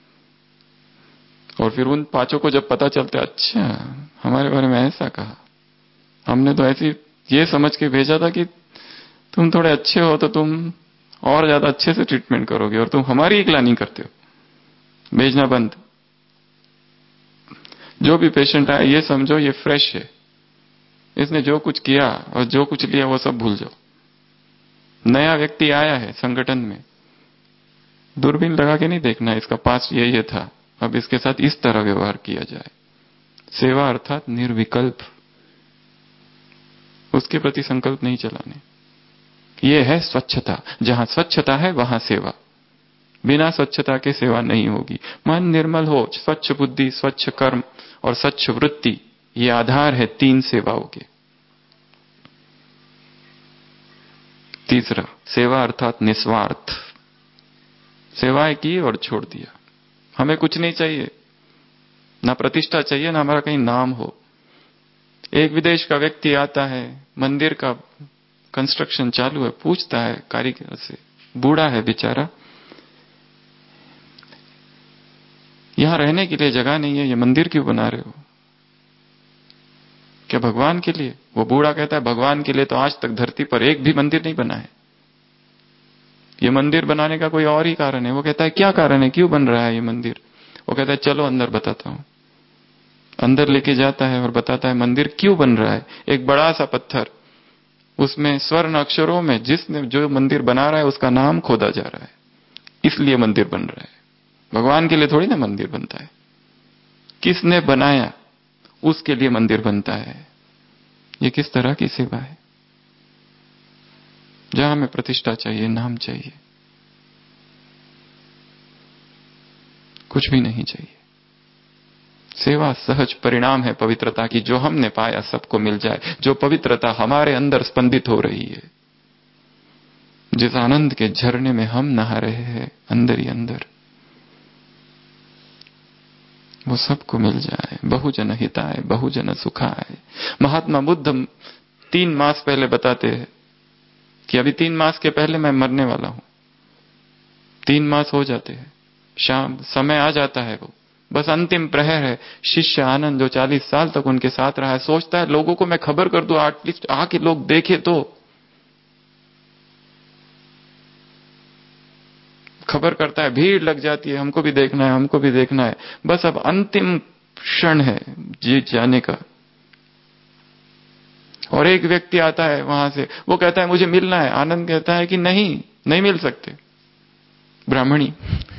और फिर उन 5 को जब पता चलता है अच्छा हमारे बारे में ऐसा कहा, हमने तो ऐसी ये समझ के भेजा था कि तुम थोड़े अच्छे हो तो तुम और ज्यादा अच्छे से ट्रीटमेंट करोगे और तुम हमारी इकला नहीं करते हो, भेजना बंद। जो भी पेशेंट आए ये समझो ये फ्रेश है, इसने जो कुछ किया और जो कुछ लिया वो सब भूल जाओ। नया व्यक्ति आया है संगठन में, दूरबीन लगा के नहीं देखना इसका पास्ट ये था, अब इसके साथ इस तरह व्यवहार किया जाए। सेवा अर्थात निर्विकल्प, उसके प्रति संकल्प नहीं चलाने। ये है स्वच्छता। जहां स्वच्छता है वहां सेवा। बिना स्वच्छता के सेवा नहीं होगी। मन निर्मल हो, स्वच्छ बुद्धि, स्वच्छ कर्म और स्वच्छ वृत्ति, ये आधार है 3 सेवाओं के। तीसरा, सेवा अर्थात निस्वार्थ। सेवाएं की और छोड़ दिया। हमें कुछ नहीं चाहिए, ना प्रतिष्ठा चाहिए, ना हमारा कहीं नाम हो। एक विदेश का व्यक्ति आता है, मंदिर का कंस्ट्रक्शन चालू है, पूछता है कारीगर से, बूढ़ा है बेचारा, यहां रहने के लिए जगह नहीं है, ये मंदिर क्यों बना रहे हो? क्या भगवान के लिए? वो बूढ़ा कहता है भगवान के लिए तो आज तक धरती पर एक भी मंदिर नहीं बना है, ये मंदिर बनाने का कोई और ही कारण है। वो कहता है क्या कारण है, क्यों बन रहा है ये मंदिर? वो कहता है चलो अंदर बताता हूं। अंदर लेके जाता है और बताता है मंदिर क्यों बन रहा है। एक बड़ा सा पत्थर, उसमें स्वर्ण अक्षरों में जिसने जो मंदिर बना रहा है उसका नाम खोदा जा रहा है, इसलिए मंदिर बन रहा है। भगवान के लिए थोड़ी ना मंदिर बनता है, किसने बनाया उसके लिए मंदिर बनता है। ये किस तरह की सेवा है? जहां हमें प्रतिष्ठा चाहिए, नाम चाहिए, कुछ भी नहीं चाहिए। सेवा सहज परिणाम है पवित्रता की, जो हमने पाया सबको मिल जाए। जो पवित्रता हमारे अंदर स्पंदित हो रही है, जिस आनंद के झरने में हम नहा रहे हैं अंदर ही अंदर, वो सबको मिल जाए। बहुजन हिताय बहुजन सुखाय। महात्मा बुद्ध 3 मास पहले बताते हैं कि अभी 3 मास के पहले मैं मरने वाला हूं। 3 मास हो जाते हैं, शाम समय आ जाता है, वो बस अंतिम प्रहर है। शिष्य आनंद जो 40 साल तक उनके साथ रहा है, सोचता है लोगों को मैं खबर कर दूं, एटलीस्ट आके लोग देखे तो। खबर करता है, भीड़ लग जाती है, हमको भी देखना है, हमको भी देखना है। बस अब अंतिम क्षण है जी जाने का। और एक व्यक्ति आता है वहां से, वो कहता है मुझे मिलना है। आनंद कहता है कि नहीं, नहीं मिल सकते, ब्राह्मणी।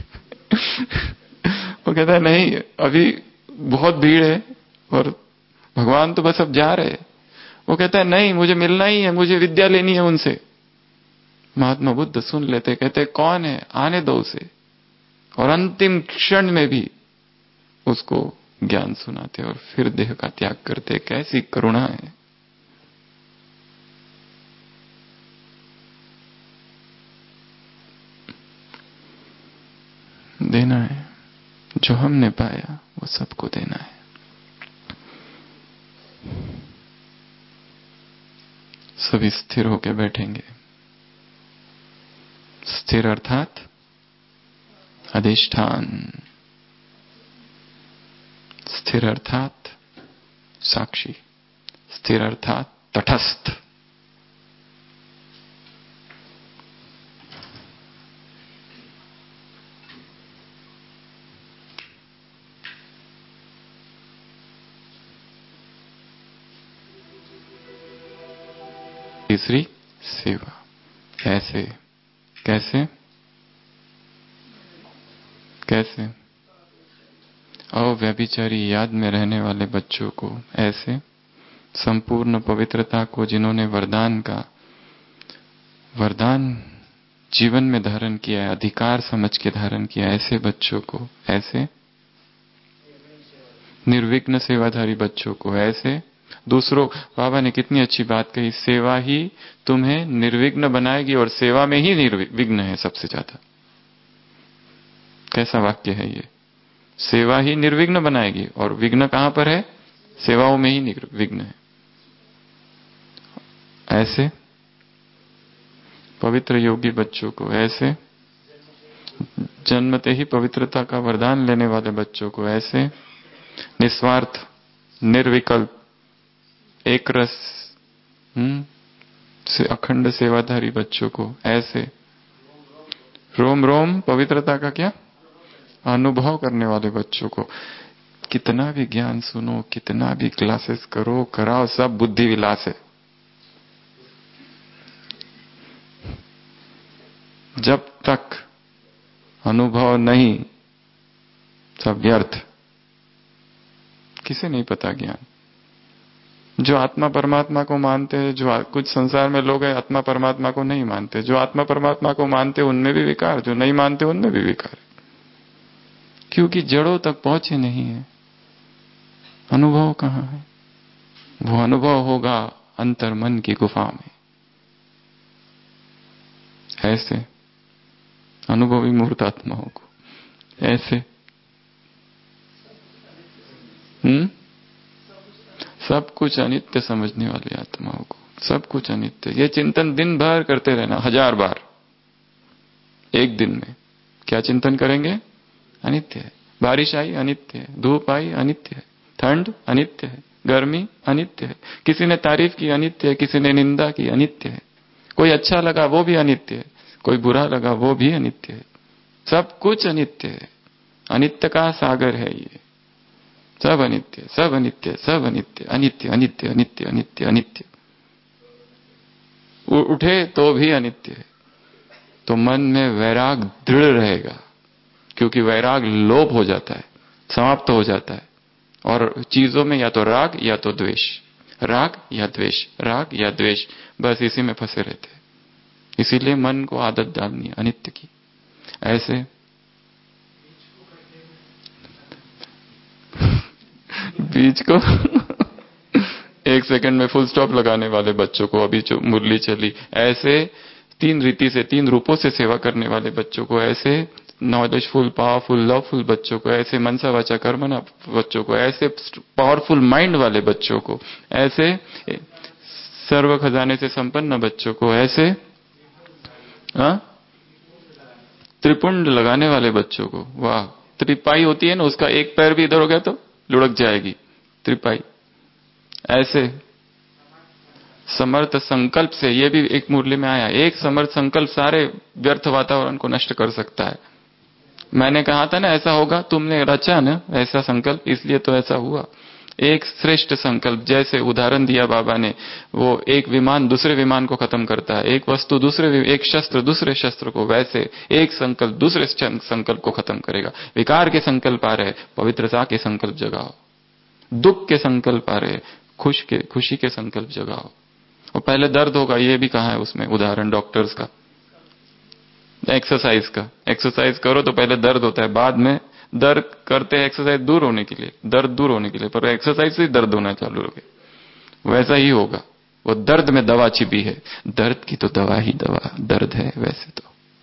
वो कहता है नहीं, अभी बहुत भीड़ है और भगवान तो बस अब जा रहे हैं। वो कहता है नहीं, मुझे मिलना ही है, मुझे विद्या लेनी है उनसे। महात्मा बुद्ध सुन लेते, कहते कौन है, आने दो उसे। और अंतिम क्षण में भी उसको ज्ञान सुनाते और फिर देह का त्याग करते। कैसी करुणा है! देना है, जो हमने पाया वो सबको देना है। सभी स्थिर होकर बैठेंगे। स्थिर अर्थात अधिष्ठान, स्थिर अर्थात साक्षी, स्थिर अर्थात तटस्थ। तीसरी, सेवा। ऐसे, कैसे कैसे? अव्यभिचारी याद में रहने वाले बच्चों को ऐसे, संपूर्ण पवित्रता को जिन्होंने वरदान जीवन में धारण किया है, अधिकार समझ के धारण किया है, ऐसे बच्चों को ऐसे निर्विघ्न सेवाधारी बच्चों को ऐसे। दूसरों, बाबा ने कितनी अच्छी बात कही, सेवा ही तुम्हें निर्विघ्न बनाएगी और सेवा में ही निर्विघ्न है सबसे ज्यादा। कैसा वाक्य है ये, सेवा ही निर्विघ्न बनाएगी और विघ्न कहां पर है, सेवाओं में ही निर्विघ्न है। ऐसे पवित्र योगी बच्चों को ऐसे, जन्मते ही पवित्रता का वरदान लेने वाले बच्चों को ऐसे, निस्वार्थ निर्विकल्प एक रस से अखंड सेवाधारी बच्चों को ऐसे, रोम रोम पवित्रता का क्या अनुभव करने वाले बच्चों को। कितना भी ज्ञान सुनो, कितना भी क्लासेस करो कराओ, सब बुद्धि विलास है। जब तक अनुभव नहीं, सब व्यर्थ। किसे नहीं पता ज्ञान। जो आत्मा परमात्मा को मानते हैं, जो कुछ संसार में लोग हैं आत्मा परमात्मा को नहीं मानते, जो आत्मा परमात्मा को मानते उनमें भी विकार, जो नहीं मानते उनमें भी विकार, क्योंकि जड़ों तक पहुंचे नहीं है। अनुभव कहां है, वो अनुभव होगा अंतर मन की गुफा में। ऐसे अनुभवी मूर्त आत्माओं को ऐसे सब कुछ अनित्य समझने वाली आत्माओं को, सब कुछ अनित्य। ये चिंतन दिन भर करते रहना, 1000 बार एक दिन में। क्या चिंतन करेंगे, अनित्य है। बारिश आई अनित्य है, धूप आई अनित्य है, ठंड अनित्य है, गर्मी अनित्य है, किसी ने तारीफ की अनित्य है, किसी ने निंदा की अनित्य है, कोई अच्छा लगा वो भी अनित्य है, कोई बुरा लगा वो भी अनित्य है। सब कुछ अनित्य है, अनित्य का सागर है ये। सब अनित्य, सब अनित्य, सब अनित्य, अनित्य अनित्य अनित्य अनित्य अनित्य। उठे तो भी अनित्य है। तो मन में वैराग दृढ़ रहेगा, क्योंकि वैराग लोप हो जाता है, समाप्त हो जाता है। और चीजों में या तो राग या तो द्वेष, राग या द्वेष, राग या द्वेष, बस इसी में फंसे रहते हैं। इसीलिए मन को आदत डालनी है अनित्य की। ऐसे बीच को 1 सेकंड में फुल स्टॉप लगाने वाले बच्चों को, अभी जो मुरली चली, ऐसे 3 रीति से 3 रूपों से सेवा करने वाले बच्चों को, ऐसे नॉलेजफुल पावरफुल लवफुल बच्चों को, ऐसे मनसा वाचा कर्मणा बच्चों को, ऐसे पावरफुल माइंड वाले बच्चों को, ऐसे सर्व खजाने से संपन्न बच्चों को, ऐसे त्रिपुंड लगाने वाले बच्चों को। वाह, त्रिपाई होती है ना, उसका एक पैर भी इधर हो गया तो लुढ़क जाएगी, त्रिपाई। ऐसे समर्थ संकल्प से, ये भी एक मुरली में आया, एक समर्थ संकल्प सारे व्यर्थ वातावरण को नष्ट कर सकता है। मैंने कहा था ना ऐसा होगा, तुमने रचा ना ऐसा संकल्प, इसलिए तो ऐसा हुआ। एक श्रेष्ठ संकल्प, जैसे उदाहरण दिया बाबा ने, वो एक विमान दूसरे विमान को खत्म करता है, एक वस्तु एक शस्त्र दूसरे शस्त्र को, वैसे एक संकल्प दूसरे संकल्प को खत्म करेगा। विकार के संकल्प आ रहे, पवित्रता के संकल्प जगाओ। दुख के संकल्प आ रहे, खुशी के संकल्प जगाओ। और पहले दर्द होगा, ये भी कहा है उसमें उदाहरण डॉक्टर्स का, एक्सरसाइज करो तो पहले दर्द होता है, बाद में दर्द करते हैं एक्सरसाइज दूर होने के लिए, दर्द दूर होने के लिए, पर एक्सरसाइज से दर्द होना चालू हो गया। वैसा ही होगा, वो दर्द में दवा छिपी है। दर्द की तो दवा ही दवा, दर्द है वैसे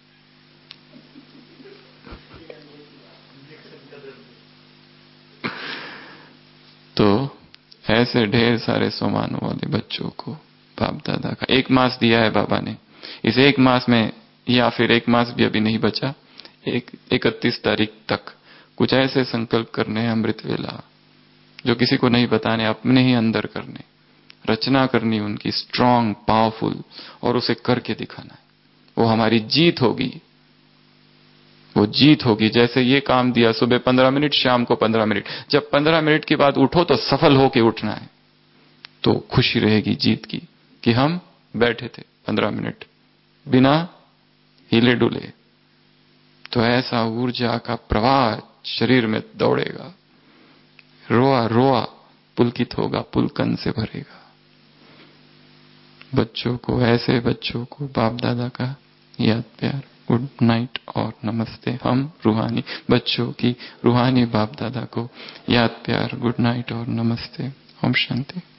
तो ऐसे ढेर सारे सोमानों वाले बच्चों को बाप दादा का 1 मास दिया है बाबा ने। इस 1 मास में, या फिर 1 मास भी अभी नहीं बचा, 31 तारीख तक कुछ ऐसे संकल्प करने हैं अमृत वेला, जो किसी को नहीं बताने, अपने ही अंदर करने, रचना करनी उनकी स्ट्रांग पावरफुल, और उसे करके दिखाना है। वो हमारी जीत होगी, वो जीत होगी। जैसे ये काम दिया, सुबह 15 मिनट, शाम को 15 मिनट, जब 15 मिनट के बाद उठो तो सफल होके उठना है, तो खुशी रहेगी जीत की, कि हम बैठे थे 15 मिनट बिना हिले डुले। तो ऐसा ऊर्जा का प्रवाह शरीर में दौड़ेगा, रोआ रोआ पुलकित होगा, पुलकन से भरेगा। बच्चों को, ऐसे बच्चों को बाप दादा का याद प्यार। गुड नाइट और नमस्ते। हम रूहानी बच्चों की रूहानी बाप दादा को याद, प्यार, गुड नाइट और नमस्ते। ओम शांति।